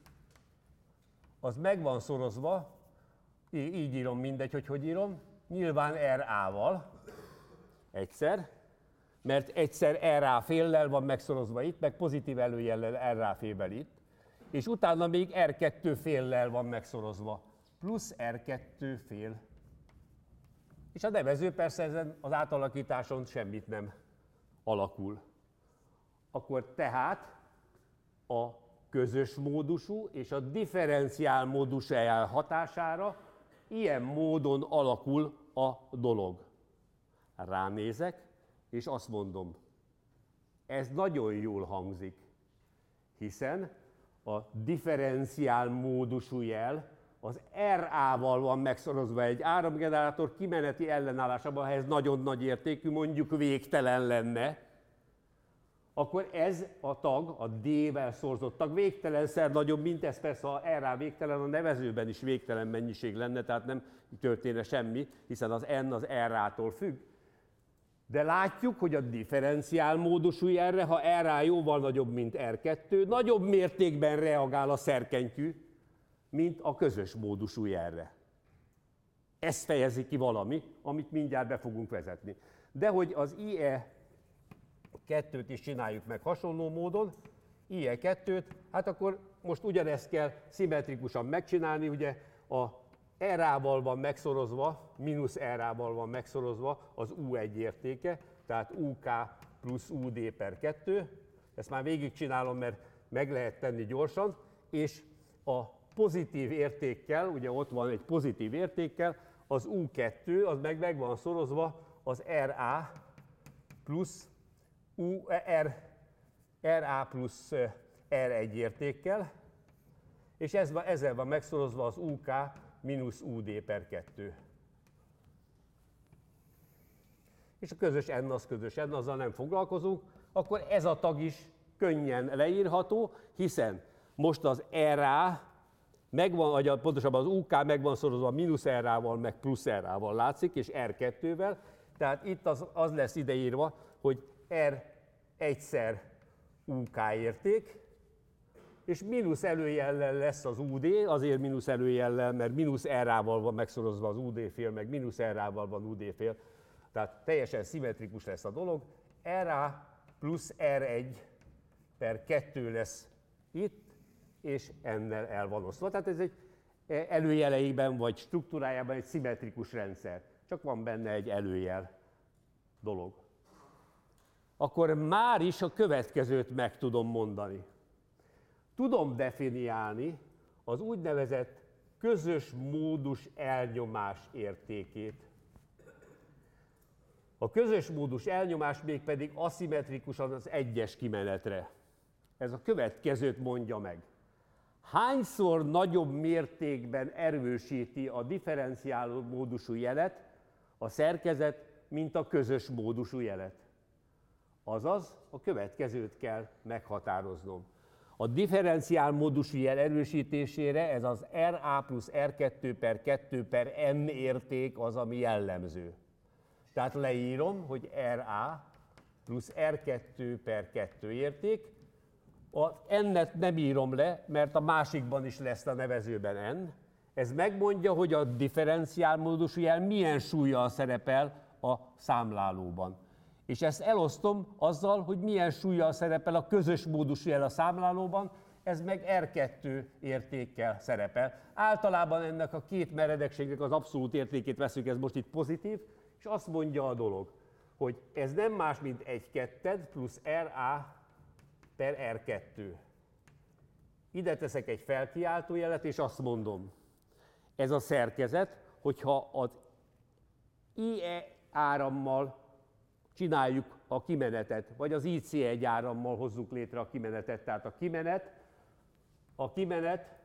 az meg van szorozva, így írom, mindegy, hogy írom, nyilván RA-val egyszer, mert egyszer RA féllel van megszorozva itt, meg pozitív előjellel RA félvel itt, és utána még R2 féllel van megszorozva, plusz R2 fél. És a nevező persze ezen az átalakításon semmit nem alakul. Akkor tehát a közös módusú és a differenciál módusú hatására ilyen módon alakul a dolog. Ránézek, és azt mondom, ez nagyon jól hangzik, hiszen a differenciál módusú jel az RA-val van megszorozva egy áramgenerátor kimeneti ellenállásában, ha ez nagyon nagy értékű, mondjuk végtelen lenne, akkor ez a tag, a D-vel szorzott tag végtelenszer nagyobb, mint ez. Persze, ha RA végtelen, a nevezőben is végtelen mennyiség lenne, tehát nem történne semmi, hiszen az N az RA-tól függ. De látjuk, hogy a differenciál módusú jelre, ha RA jóval nagyobb, mint R2, nagyobb mértékben reagál a szerkentyű, mint a közös módusú jelre. Ez fejezi ki valami, amit mindjárt be fogunk vezetni. De hogy az IE2-t is csináljuk meg hasonló módon, IE2-t, hát akkor most ugyanezt kell szimmetrikusan megcsinálni, ugye a RA-val van megszorozva, mínusz RA-val van megszorozva az U1 értéke, tehát UK plusz UD per 2. Ezt már végigcsinálom, mert meg lehet tenni gyorsan, és a pozitív értékkel, ugye ott van egy pozitív értékkel, az U2, az meg van szorozva az RA plusz RA plusz R1 értékkel, és ezzel van megszorozva az UK mínusz UD per 2. És a közös N az közös N, azzal nem foglalkozunk, akkor ez a tag is könnyen leírható, hiszen most az RA megvan, vagy pontosabban az UK meg van szorozva mínusz RA-val, meg plusz RA-val látszik, és R2-vel, tehát itt az lesz ideírva, hogy R egyszer UK érték, és mínusz előjellel lesz az UD, azért mínusz előjellel, mert mínusz RA-val van megszorozva az UD fél, meg mínusz RA-val van UD fél, tehát teljesen szimmetrikus lesz a dolog. RA plusz R1 per 2 lesz itt, és ennel el van osztva. Tehát ez egy előjeleiben vagy struktúrájában egy szimmetrikus rendszer, csak van benne egy előjel dolog. Akkor már is a következőt meg tudom mondani. Tudom definiálni az úgynevezett közös módus elnyomás értékét. A közös módus elnyomás mégpedig aszimmetrikusan az egyes kimenetre. Ez a következőt mondja meg. Hányszor nagyobb mértékben erősíti a differenciáló módusú jelet a szerkezet, mint a közös módusú jelet? Azaz, a következőt kell meghatároznom. A differenciál módusú jel erősítésére ez az RA plusz R2 per 2 per N érték az, ami jellemző. Tehát leírom, hogy RA plusz R2 per 2 érték. A N-et nem írom le, mert a másikban is lesz a nevezőben N. Ez megmondja, hogy a differenciál módusú jel milyen súllyal szerepel a számlálóban. És ezt elosztom azzal, hogy milyen súllyal szerepel a közös módusú jel a számlálóban, ez meg R2 értékkel szerepel. Általában ennek a két meredekségnek az abszolút értékét veszük, ez most itt pozitív, és azt mondja a dolog, hogy ez nem más, mint 1/2 plusz RA per R2. Ide teszek egy felkiáltójelet, és azt mondom, ez a szerkezet, hogyha az IE árammal csináljuk a kimenetet, vagy az IC1 árammal hozzuk létre a kimenetet, tehát a kimenet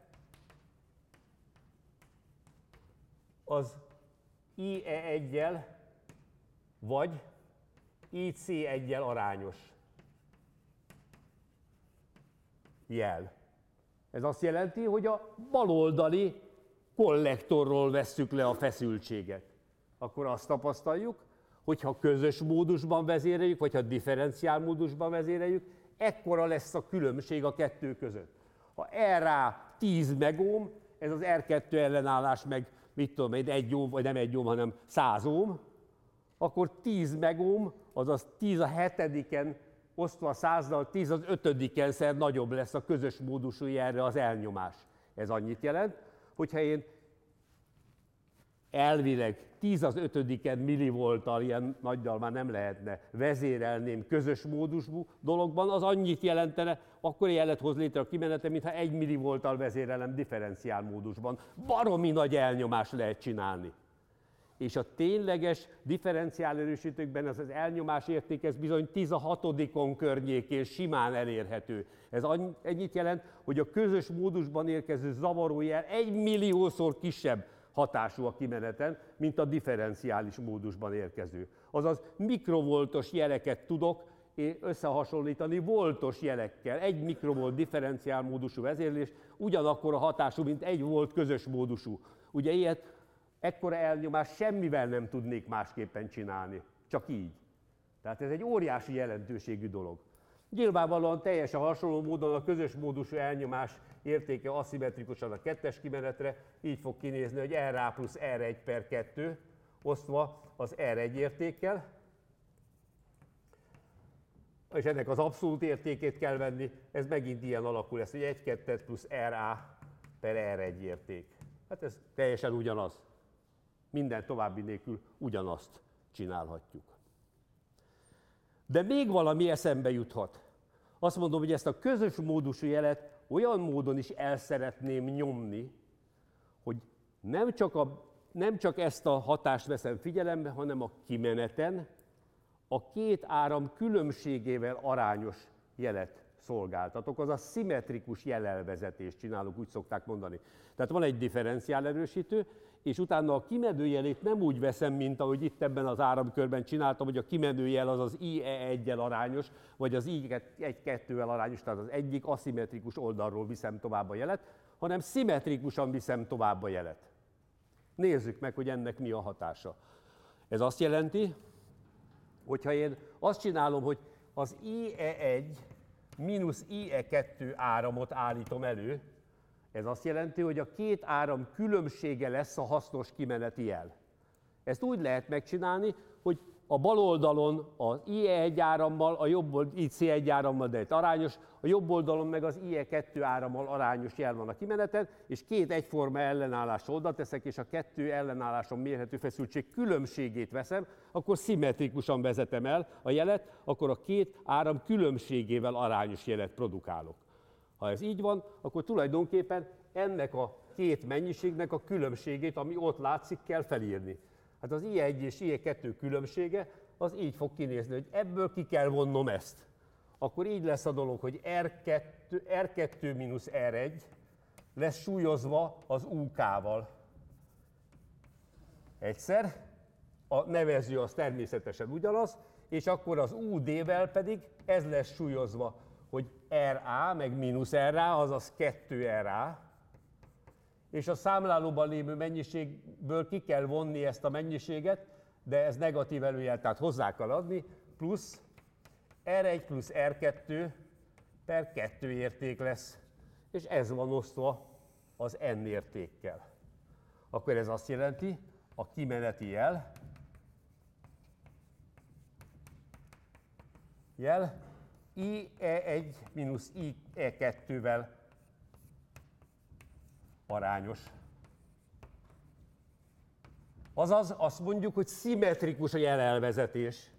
az IE1-jel vagy IC1-jel arányos jel. Ez azt jelenti, hogy a baloldali kollektorról vesszük le a feszültséget. Akkor azt tapasztaljuk, hogy ha közös módusban vezéreljük, vagy ha differenciál módusban vezéreljük, ekkora lesz a különbség a kettő között. Ha RA 10 megohm, ez az R2 ellenállás meg, mit tudom én, 1 ohm, vagy nem 1 ohm, hanem 100 ohm, akkor 10 megohm, azaz 10 a 7-en osztva 100-dal, 10 az 5-enszer nagyobb lesz a közös módusú jelre az elnyomás. Ez annyit jelent, hogyha én elvileg 10 az 5-en millivolttal, ilyen nagydal már nem lehetne, vezérelném közös módusú dologban, az annyit jelentene, akkor jelet hoz létre a kimenete, mintha 1 millivolttal vezérelem differenciál módusban. Baromi nagy elnyomást lehet csinálni. És a tényleges differenciál erősítőkben az elnyomás érték, ez bizony 16-on környékén simán elérhető. Ez ennyit jelent, hogy a közös módusban érkező zavarójel 1 milliószor kisebb hatású a kimeneten, mint a differenciális módusban érkező. Azaz mikrovoltos jeleket tudok összehasonlítani voltos jelekkel. 1 mikrovolt differenciál módusú vezérlés ugyanakkor a hatású, mint 1 volt közös módusú. Ugye ilyet, ekkora elnyomást semmivel nem tudnék másképpen csinálni, csak így. Tehát ez egy óriási jelentőségű dolog. Nyilvánvalóan teljesen hasonló módon a közös módusú elnyomás értéke aszimmetrikusan a kettes kimenetre, így fog kinézni, hogy RA plusz R1 per 2 osztva az R1 értékkel, és ennek az abszolút értékét kell venni, ez megint ilyen alakul lesz, hogy 1-2 plusz RA per R1 érték. Hát ez teljesen ugyanaz. Minden további nélkül ugyanazt csinálhatjuk. De még valami eszembe juthat. Azt mondom, hogy ezt a közös módusú jelet olyan módon is el szeretném nyomni, hogy nem csak ezt a hatást veszem figyelembe, hanem a kimeneten a két áram különbségével arányos jelet szolgáltatok, azaz szimmetrikus jelelvezetést csinálok, úgy szokták mondani. Tehát van egy differenciál erősítő, és utána a kimenő jelét nem úgy veszem, mint ahogy itt ebben az áramkörben csináltam, hogy a kimenő jel az IE1-jel arányos, vagy az I1-2-vel arányos, tehát az egyik aszimmetrikus oldalról viszem tovább a jelet, hanem szimmetrikusan viszem tovább a jelet. Nézzük meg, hogy ennek mi a hatása. Ez azt jelenti, hogyha én azt csinálom, hogy az IE1 mínusz IE2 áramot állítom elő, ez azt jelenti, hogy a két áram különbsége lesz a hasznos kimeneti jel. Ezt úgy lehet megcsinálni, hogy a bal oldalon az IE1 árammal, a jobb oldalon IC1 árammal, de itt arányos, a jobb oldalon meg az IE2 árammal arányos jel van a kimeneten, és két egyforma ellenállást oda teszek, és a kettő ellenálláson mérhető feszültség különbségét veszem, akkor szimmetrikusan vezetem el a jelet, akkor a két áram különbségével arányos jelet produkálok. Ha ez így van, akkor tulajdonképpen ennek a két mennyiségnek a különbségét, ami ott látszik, kell felírni. Hát az I1 és I2 különbsége az így fog kinézni, hogy ebből ki kell vonnom ezt. Akkor így lesz a dolog, hogy R2 mínusz R1 lesz súlyozva az UK-val. Egyszer, a nevező az természetesen ugyanaz, és akkor az UD-vel pedig ez lesz súlyozva, hogy RA meg mínusz RA, azaz 2RA, és a számlálóban lévő mennyiségből ki kell vonni ezt a mennyiséget, de ez negatív előjel, tehát hozzá kell adni, plusz R1 plusz R2 per 2 érték lesz, és ez van osztva az N értékkel. Akkor ez azt jelenti, a kimeneti jel IE1 mínusz IE2-vel arányos. Azaz azt mondjuk, hogy szimmetrikus a jelelvezetés.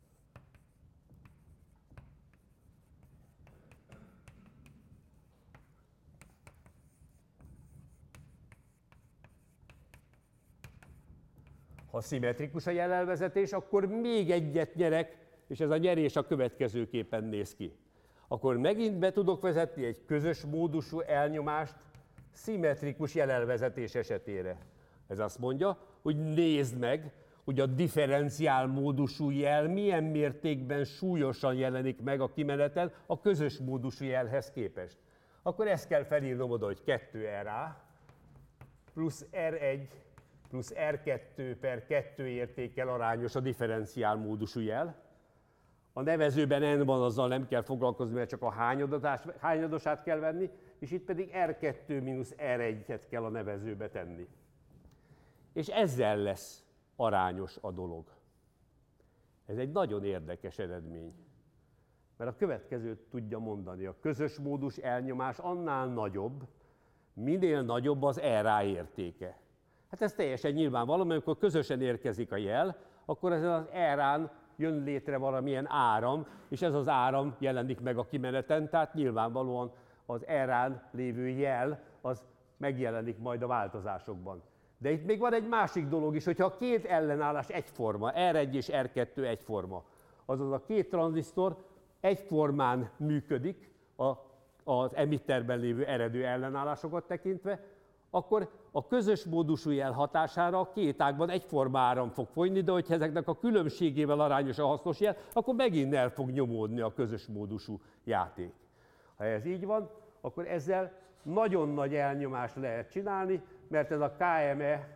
Ha szimmetrikus a jelelvezetés, akkor még egyet nyerek, és ez a nyerés a következőképpen néz ki. Akkor megint be tudok vezetni egy közös módusú elnyomást szimmetrikus jelelvezetés esetére. Ez azt mondja, hogy nézd meg, hogy a differenciál módusú jel milyen mértékben súlyosan jelenik meg a kimeneten a közös módusú jelhez képest. Akkor ezt kell felírnom oda, hogy 2RA plusz R1 plusz R2 per 2 értékkel arányos a differenciál módusú jel. A nevezőben N van, azzal nem kell foglalkozni, mert csak a hányadosát kell venni, és itt pedig R2 mínusz R1-et kell a nevezőbe tenni. És ezzel lesz arányos a dolog. Ez egy nagyon érdekes eredmény, mert a következőt tudja mondani. A közös módus elnyomás annál nagyobb, minél nagyobb az RA értéke. Hát ez teljesen nyilvánvaló, mert amikor közösen érkezik a jel, akkor ezen az RA-n jön létre valamilyen áram, és ez az áram jelenik meg a kimeneten, tehát nyilvánvalóan az RA-n lévő jel az megjelenik majd a változásokban. De itt még van egy másik dolog is, hogyha a két ellenállás egyforma, R1 és R2 egyforma, azaz a két tranzisztor egyformán működik az emitterben lévő eredő ellenállásokat tekintve, akkor a közös módusú jel hatására a két ágban egyforma áram fog folyni, de hogyha ezeknek a különbségével arányos a hasznos jel, akkor megint el fog nyomódni a közös módusú játék. Ha ez így van, akkor ezzel nagyon nagy elnyomást lehet csinálni, mert ez a KME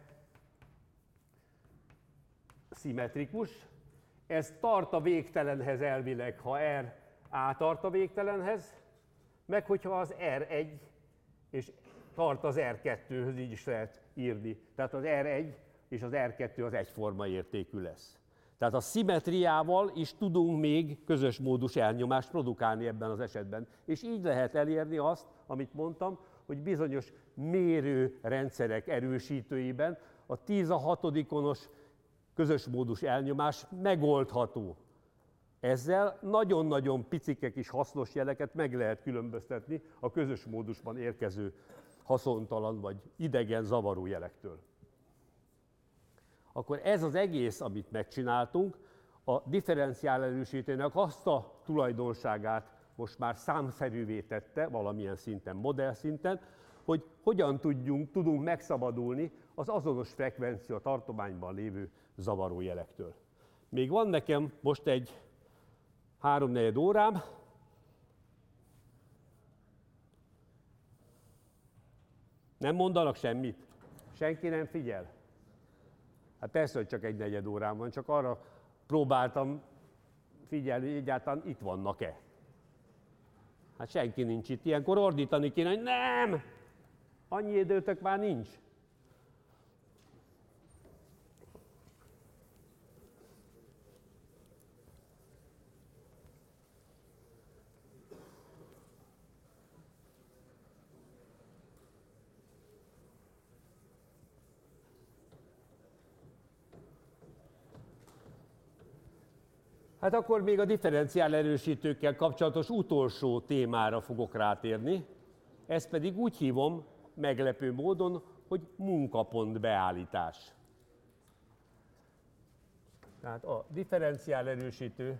szimmetrikus, ez tart a végtelenhez elvileg, ha R A tart a végtelenhez, meg hogyha az R1 és tart az R2-höz, így is lehet írni. Tehát az R1 és az R2 az egyforma értékű lesz. Tehát a szimmetriával is tudunk még közös módus elnyomást produkálni ebben az esetben. És így lehet elérni azt, amit mondtam, hogy bizonyos mérőrendszerek erősítőiben a 10⁻⁶-onos közös módus elnyomás megoldható. Ezzel nagyon-nagyon picike kis hasznos jeleket meg lehet különböztetni a közös módusban érkező haszontalan vagy idegen zavaró jelektől. Akkor ez az egész, amit megcsináltunk, a differenciál erősítőnek azt a tulajdonságát most már számszerűvé tette, valamilyen szinten, modell szinten, hogy hogyan tudunk megszabadulni az azonos frekvencia tartományban lévő zavaró jelektől. Még van nekem most egy 3-4 órám. Nem mondanak semmit? Senki nem figyel? Hát persze, hogy csak egy 4 órám van, csak arra próbáltam figyelni, hogy egyáltalán itt vannak-e. Hát senki nincs itt. Ilyenkor ordítani kéne, hogy nem! Annyi időtök már nincs. Hát akkor még a differenciál erősítőkkel kapcsolatos utolsó témára fogok rátérni. Ezt pedig úgy hívom meglepő módon, hogy munkapont beállítás. Tehát a differenciál erősítő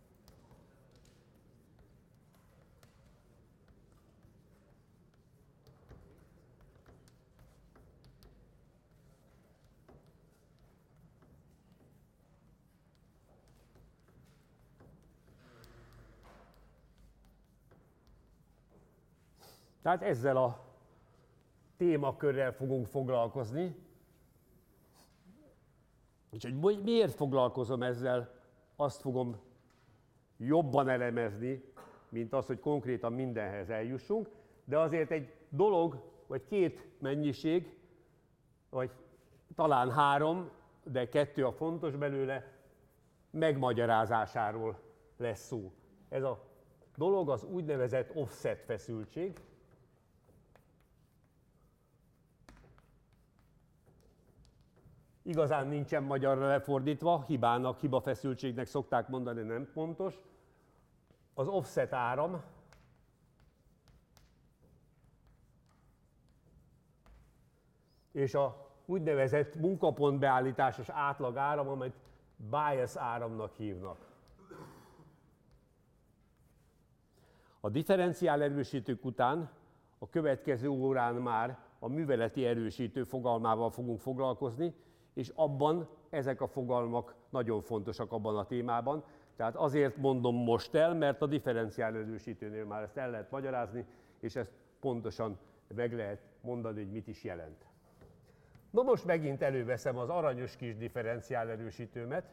tehát ezzel a témakörrel fogunk foglalkozni. Úgyhogy miért foglalkozom ezzel, azt fogom jobban elemezni, mint az, hogy konkrétan mindenhez eljussunk, de azért egy dolog, vagy két mennyiség, vagy talán 3, de 2 a fontos belőle, megmagyarázásáról lesz szó. Ez a dolog az úgynevezett offset feszültség. Igazán nincsen magyarra lefordítva, hibának, hibafeszültségnek szokták mondani, nem pontos. Az offset áram és a úgynevezett munkapontbeállításos átlag áram, amit bias áramnak hívnak. A differenciál erősítők után a következő órán már a műveleti erősítő fogalmával fogunk foglalkozni, és abban ezek a fogalmak nagyon fontosak abban a témában. Tehát azért mondom most el, mert a differenciál erősítőnél már ezt el lehet magyarázni, és ezt pontosan meg lehet mondani, hogy mit is jelent. Na most megint előveszem az aranyos kis differenciál erősítőmet,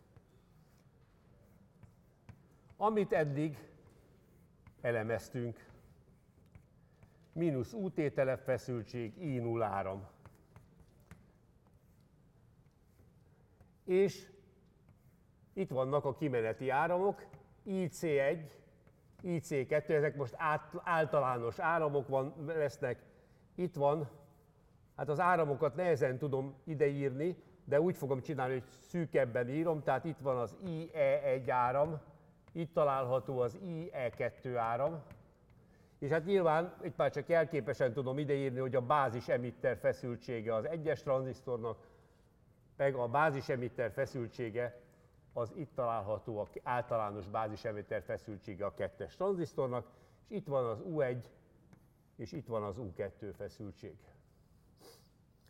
amit eddig elemeztünk. Mínusz UT telepfeszültség, I0 áram. És itt vannak a kimeneti áramok, IC1, IC2, ezek most általános áramok lesznek. Itt van, hát az áramokat nehezen tudom ideírni, de úgy fogom csinálni, hogy szűkebben írom, tehát itt van az IE1 áram, itt található az IE2 áram, és hát nyilván itt már csak jelképesen tudom ideírni, hogy a bázis emitter feszültsége az 1-es tranzisztornak, meg a bázis emitter feszültsége az itt található, az általános bázis emitter feszültsége a 2-es tranzisztornak, és itt van az U1, és itt van az U2 feszültség.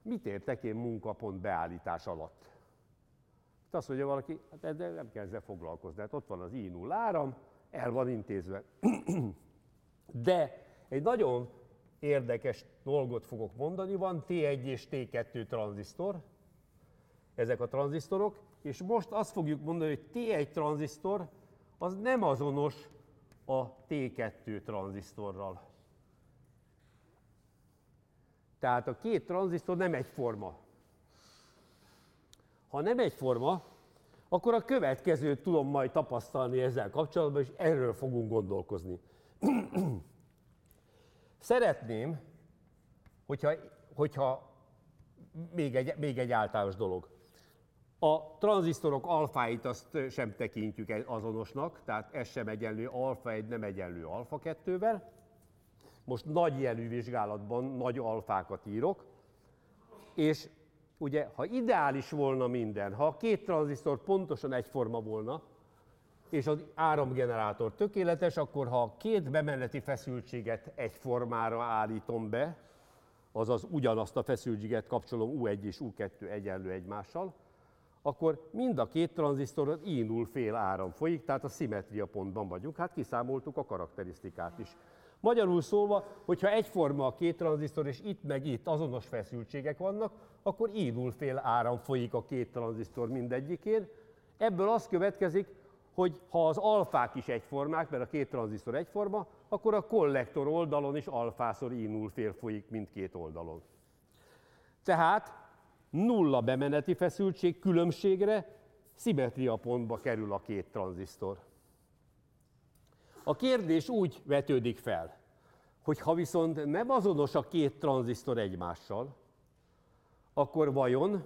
Mit értek én munkapont beállítás alatt? Azt mondja valaki, hát ezzel nem kell ezzel foglalkozni, hát ott van az I0 áram, el van intézve. De egy nagyon érdekes dolgot fogok mondani, van T1 és T2 tranzisztor, ezek a tranzisztorok, és most azt fogjuk mondani, hogy T1 tranzisztor az nem azonos a T2 tranzisztorral. Tehát a két tranzisztor nem egyforma. Ha nem egyforma, akkor a következőt tudom majd tapasztalni ezzel kapcsolatban, és erről fogunk gondolkozni. Szeretném, hogyha még egy általános dolog. A tranzisztorok alfáit azt sem tekintjük azonosnak, tehát ez sem egyenlő alfa 1 nem egyenlő alfa 2-vel. Most nagy jelű vizsgálatban nagy alfákat írok, és ugye, ha ideális volna minden, ha a két tranzisztor pontosan egyforma volna, és az áramgenerátor tökéletes, akkor ha a két bemeneti feszültséget egyformára állítom be, azaz ugyanazt a feszültséget kapcsolom U1 és U2 egyenlő egymással, akkor mind a két tranzisztoron I0 fél áram folyik, tehát a szimmetria pontban vagyunk. Hát kiszámoltuk a karakterisztikát is. Magyarul szólva, hogyha egyforma a két tranzisztor, és itt meg itt azonos feszültségek vannak, akkor I0 fél áram folyik a két tranzisztor mindegyikén. Ebből az következik, hogy ha az alfák is egyformák, mert a két tranzisztor egyforma, akkor a kollektor oldalon is alfászor I0 fél folyik mindkét oldalon. Tehát nulla bemeneti feszültség különbségre szimmetria pontba kerül a két tranzisztor. A kérdés úgy vetődik fel, hogy ha viszont nem azonos a két tranzisztor egymással, akkor vajon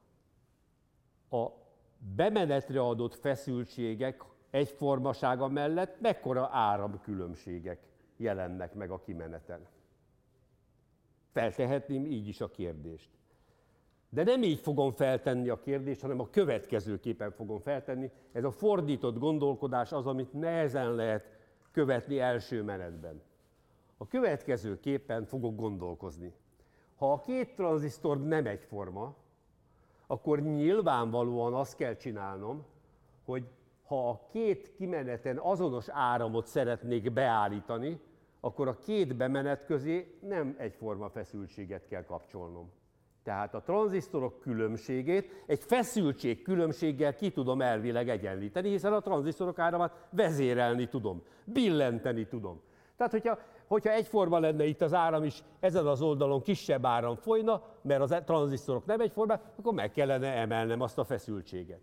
a bemenetre adott feszültségek egyformasága mellett mekkora áramkülönbségek jelennek meg a kimeneten? Feltehetném így is a kérdést. De nem így fogom feltenni a kérdést, hanem a következőképpen fogom feltenni. Ez a fordított gondolkodás az, amit nehezen lehet követni első menetben. A következőképpen fogok gondolkozni. Ha a két tranzisztor nem egyforma, akkor nyilvánvalóan azt kell csinálnom, hogy ha a két kimeneten azonos áramot szeretnék beállítani, akkor a két bemenet közé nem egyforma feszültséget kell kapcsolnom. Tehát a tranzisztorok különbségét egy feszültség különbséggel ki tudom elvileg egyenlíteni, hiszen a tranzisztorok áramát vezérelni tudom, billenteni tudom. Tehát, hogyha egyforma lenne itt az áram is, ezen az oldalon kisebb áram folyna, mert a tranzisztorok nem egyformák, akkor meg kellene emelnem azt a feszültséget.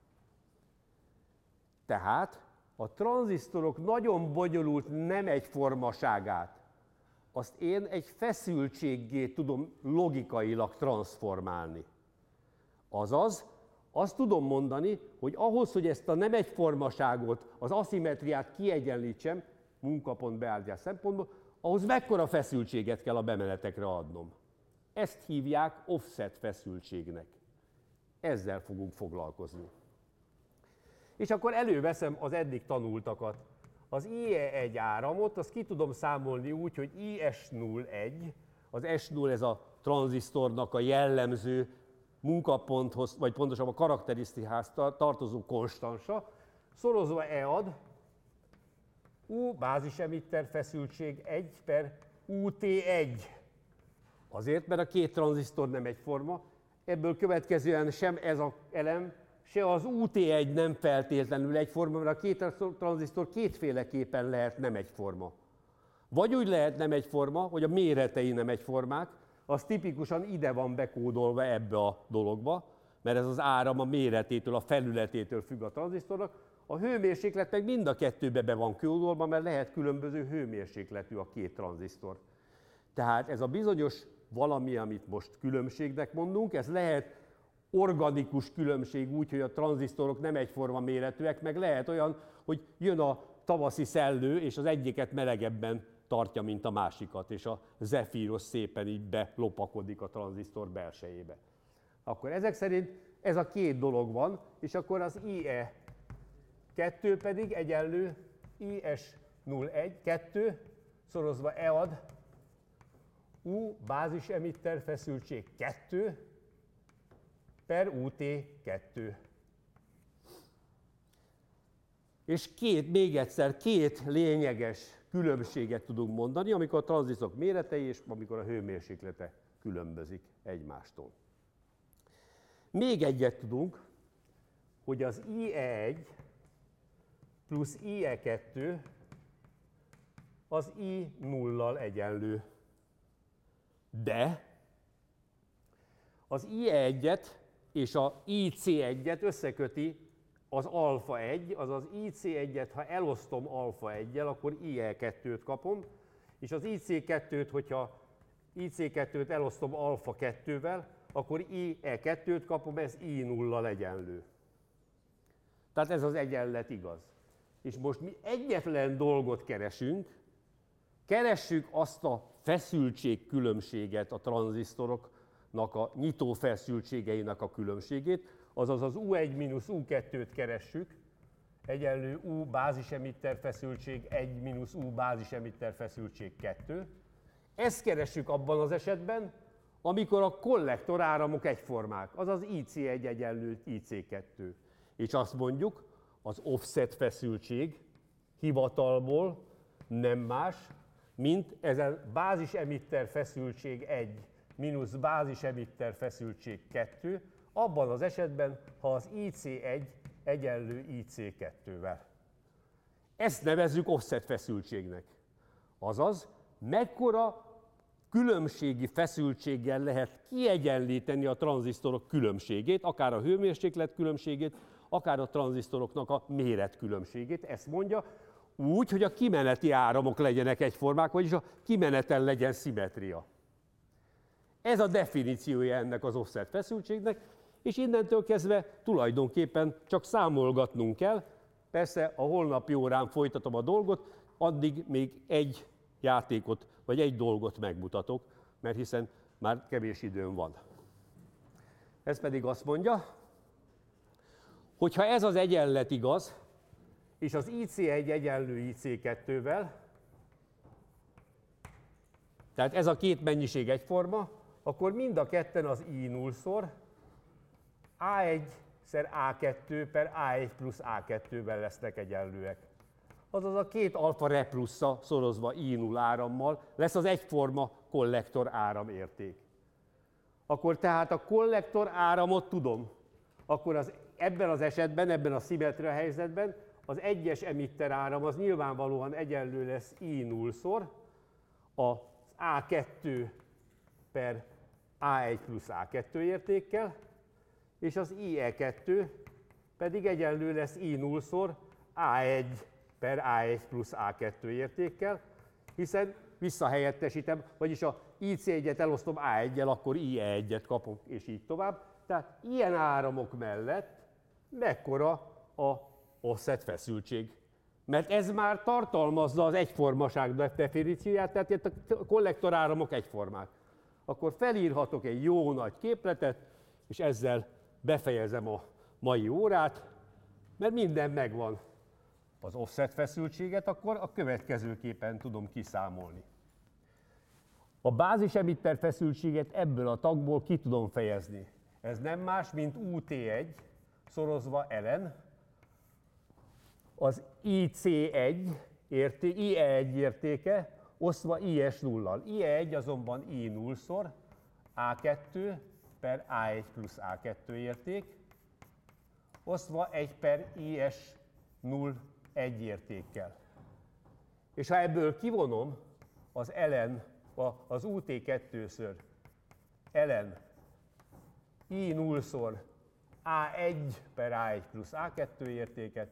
Tehát a tranzisztorok nagyon bonyolult nem egyformaságát, azt én egy feszültséggé tudom logikailag transformálni. Azaz, azt tudom mondani, hogy ahhoz, hogy ezt a nem egyformaságot, az aszimmetriát kiegyenlítsem, munkapont beállítás szempontból, ahhoz mekkora feszültséget kell a bemenetekre adnom. Ezt hívják offset feszültségnek. Ezzel fogunk foglalkozni. És akkor előveszem az eddig tanultakat. Az IE1 áramot, azt ki tudom számolni úgy, hogy IS01, az S0 ez a tranzisztornak a jellemző munkaponthoz, vagy pontosabban a karakterisztikához tartozó konstansa, szorozva EAD, U bázisemitter feszültség 1 per UT1. Azért, mert a két tranzisztor nem egyforma, ebből következően sem ez az elem, se az UT1 nem feltétlenül egyforma, mert a két tranzisztor kétféleképpen lehet nem egyforma. Vagy úgy lehet nem egyforma, hogy a méretei nem egyformák, az tipikusan ide van bekódolva ebbe a dologba, mert ez az áram a méretétől, a felületétől függ a tranzisztornak. A hőmérséklet meg mind a kettőbe be van kódolva, mert lehet különböző hőmérsékletű a két tranzisztor. Tehát ez a bizonyos valami, amit most különbségnek mondunk, ez lehet organikus különbség úgy, hogy a tranzisztorok nem egyforma méretűek, meg lehet olyan, hogy jön a tavaszi szellő, és az egyiket melegebben tartja, mint a másikat, és a zefíros szépen így belopakodik a tranzisztor belsejébe. Akkor ezek szerint ez a két dolog van, és akkor az IE2 pedig egyenlő IS01, 2 szorozva EAD U bázis emitter feszültség 2 per UT2. És még egyszer két lényeges különbséget tudunk mondani, amikor a tranzisztorok méretei és amikor a hőmérséklete különbözik egymástól. Még egyet tudunk, hogy az IE1 plusz IE2 az I0-lal egyenlő. De az IE1-et és a IC1-et összeköti az alfa 1, azaz IC1-et, ha elosztom alfa 1-jel, akkor IE2-t kapom, és az IC2-t, hogyha IC2-t elosztom alfa 2-vel, akkor IE2-t kapom, ez I0-lal egyenlő. Tehát ez az egyenlet igaz. És most mi egyetlen dolgot keresünk, keressük azt a feszültségkülönbséget a tranzisztoroknak a nyitó feszültségeinek a különbségét, azaz az U1-U2-t keressük, egyenlő U bázisemitter feszültség 1 U bázisemitter feszültség 2. Ezt keressük abban az esetben, amikor a kollektoráramok egyformák, azaz IC1 egyenlő IC2. És azt mondjuk, az offset feszültség hivatalból nem más, mint ezen bázisemitter feszültség 1 mínusz bázisemitter feszültség 2, abban az esetben, ha az IC1 egyenlő IC2-vel. Ezt nevezzük offset feszültségnek. Azaz, mekkora különbségi feszültséggel lehet kiegyenlíteni a tranzisztorok különbségét, akár a hőmérséklet különbségét, akár a tranzisztoroknak a méret különbségét. Ezt mondja úgy, hogy a kimeneti áramok legyenek egyformák, vagyis a kimeneten legyen szimmetria. Ez a definíciója ennek az offset feszültségnek, és innentől kezdve tulajdonképpen csak számolgatnunk kell. Persze a holnapi órán folytatom a dolgot, addig még egy játékot, vagy egy dolgot megmutatok, mert hiszen már kevés időm van. Ez pedig azt mondja, hogy ha ez az egyenlet igaz, és az IC1 egyenlő IC2-vel, tehát ez a két mennyiség egyforma, akkor mind a ketten az I0-szor A1-szer A2 per A1 plusz A2-vel lesznek egyenlőek. Azaz a két alfa replussza szorozva I0 árammal lesz az egyforma kollektor áramérték. Akkor tehát a kollektor áramot tudom. Akkor ebben az esetben, ebben a szimmetria helyzetben az egyes emitter áram az nyilvánvalóan egyenlő lesz I0-szor az A2 per A1 plusz A2 értékkel, és az IE2 pedig egyenlő lesz I0-szor A1 per A1 plusz A2 értékkel, hiszen visszahelyettesítem, vagyis a IC1-et elosztom A1-jel, akkor IE1-et kapok, és így tovább. Tehát ilyen áramok mellett mekkora a offset feszültség. Mert ez már tartalmazza az egyformaság definícióját, tehát itt a kollektoráramok egyformák. Akkor felírhatok egy jó nagy képletet, és ezzel befejezem a mai órát, mert minden megvan. Az offset feszültséget akkor a következőképpen tudom kiszámolni. A bázisemitter feszültséget ebből a tagból ki tudom fejezni. Ez nem más, mint UT1 szorozva ln, az IC1 IE1 értéke osztva IS0-al. IE1 azonban I0-szor A2 per A1 plusz A2 érték, osztva 1 per IS0 1 értékkel. És ha ebből kivonom az ln, az UT2-ször ln I0-szor A1 per A1 plusz A2 értéket,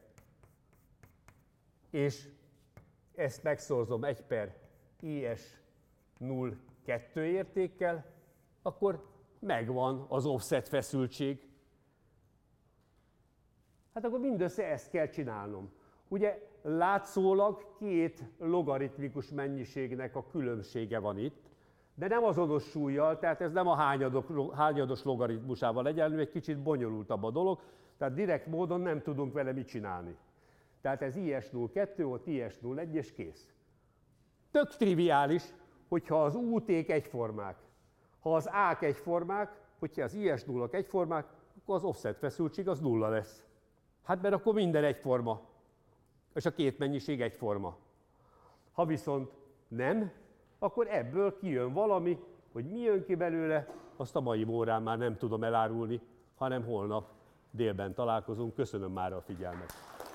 és ezt megszorzom 1 per IS0 2 értékkel, akkor megvan az offset feszültség. Hát akkor mindössze ezt kell csinálnom. Ugye látszólag két logaritmikus mennyiségnek a különbsége van itt, de nem azonos súllyal, tehát ez nem a hányados logaritmusával egyenlő, egy kicsit bonyolultabb a dolog, tehát direkt módon nem tudunk vele mit csinálni. Tehát ez IS02, ott IS01 és kész. Tök triviális, hogyha az UT-k egyformák. Ha az A-k egyformák, hogyha az IS0-ak egyformák, akkor az offset feszültség az 0 lesz. Hát mert akkor minden egyforma, és a két mennyiség egyforma. Ha viszont nem, akkor ebből kijön valami, hogy mi jön ki belőle, azt a mai órán már nem tudom elárulni, hanem holnap délben találkozunk. Köszönöm már a figyelmet.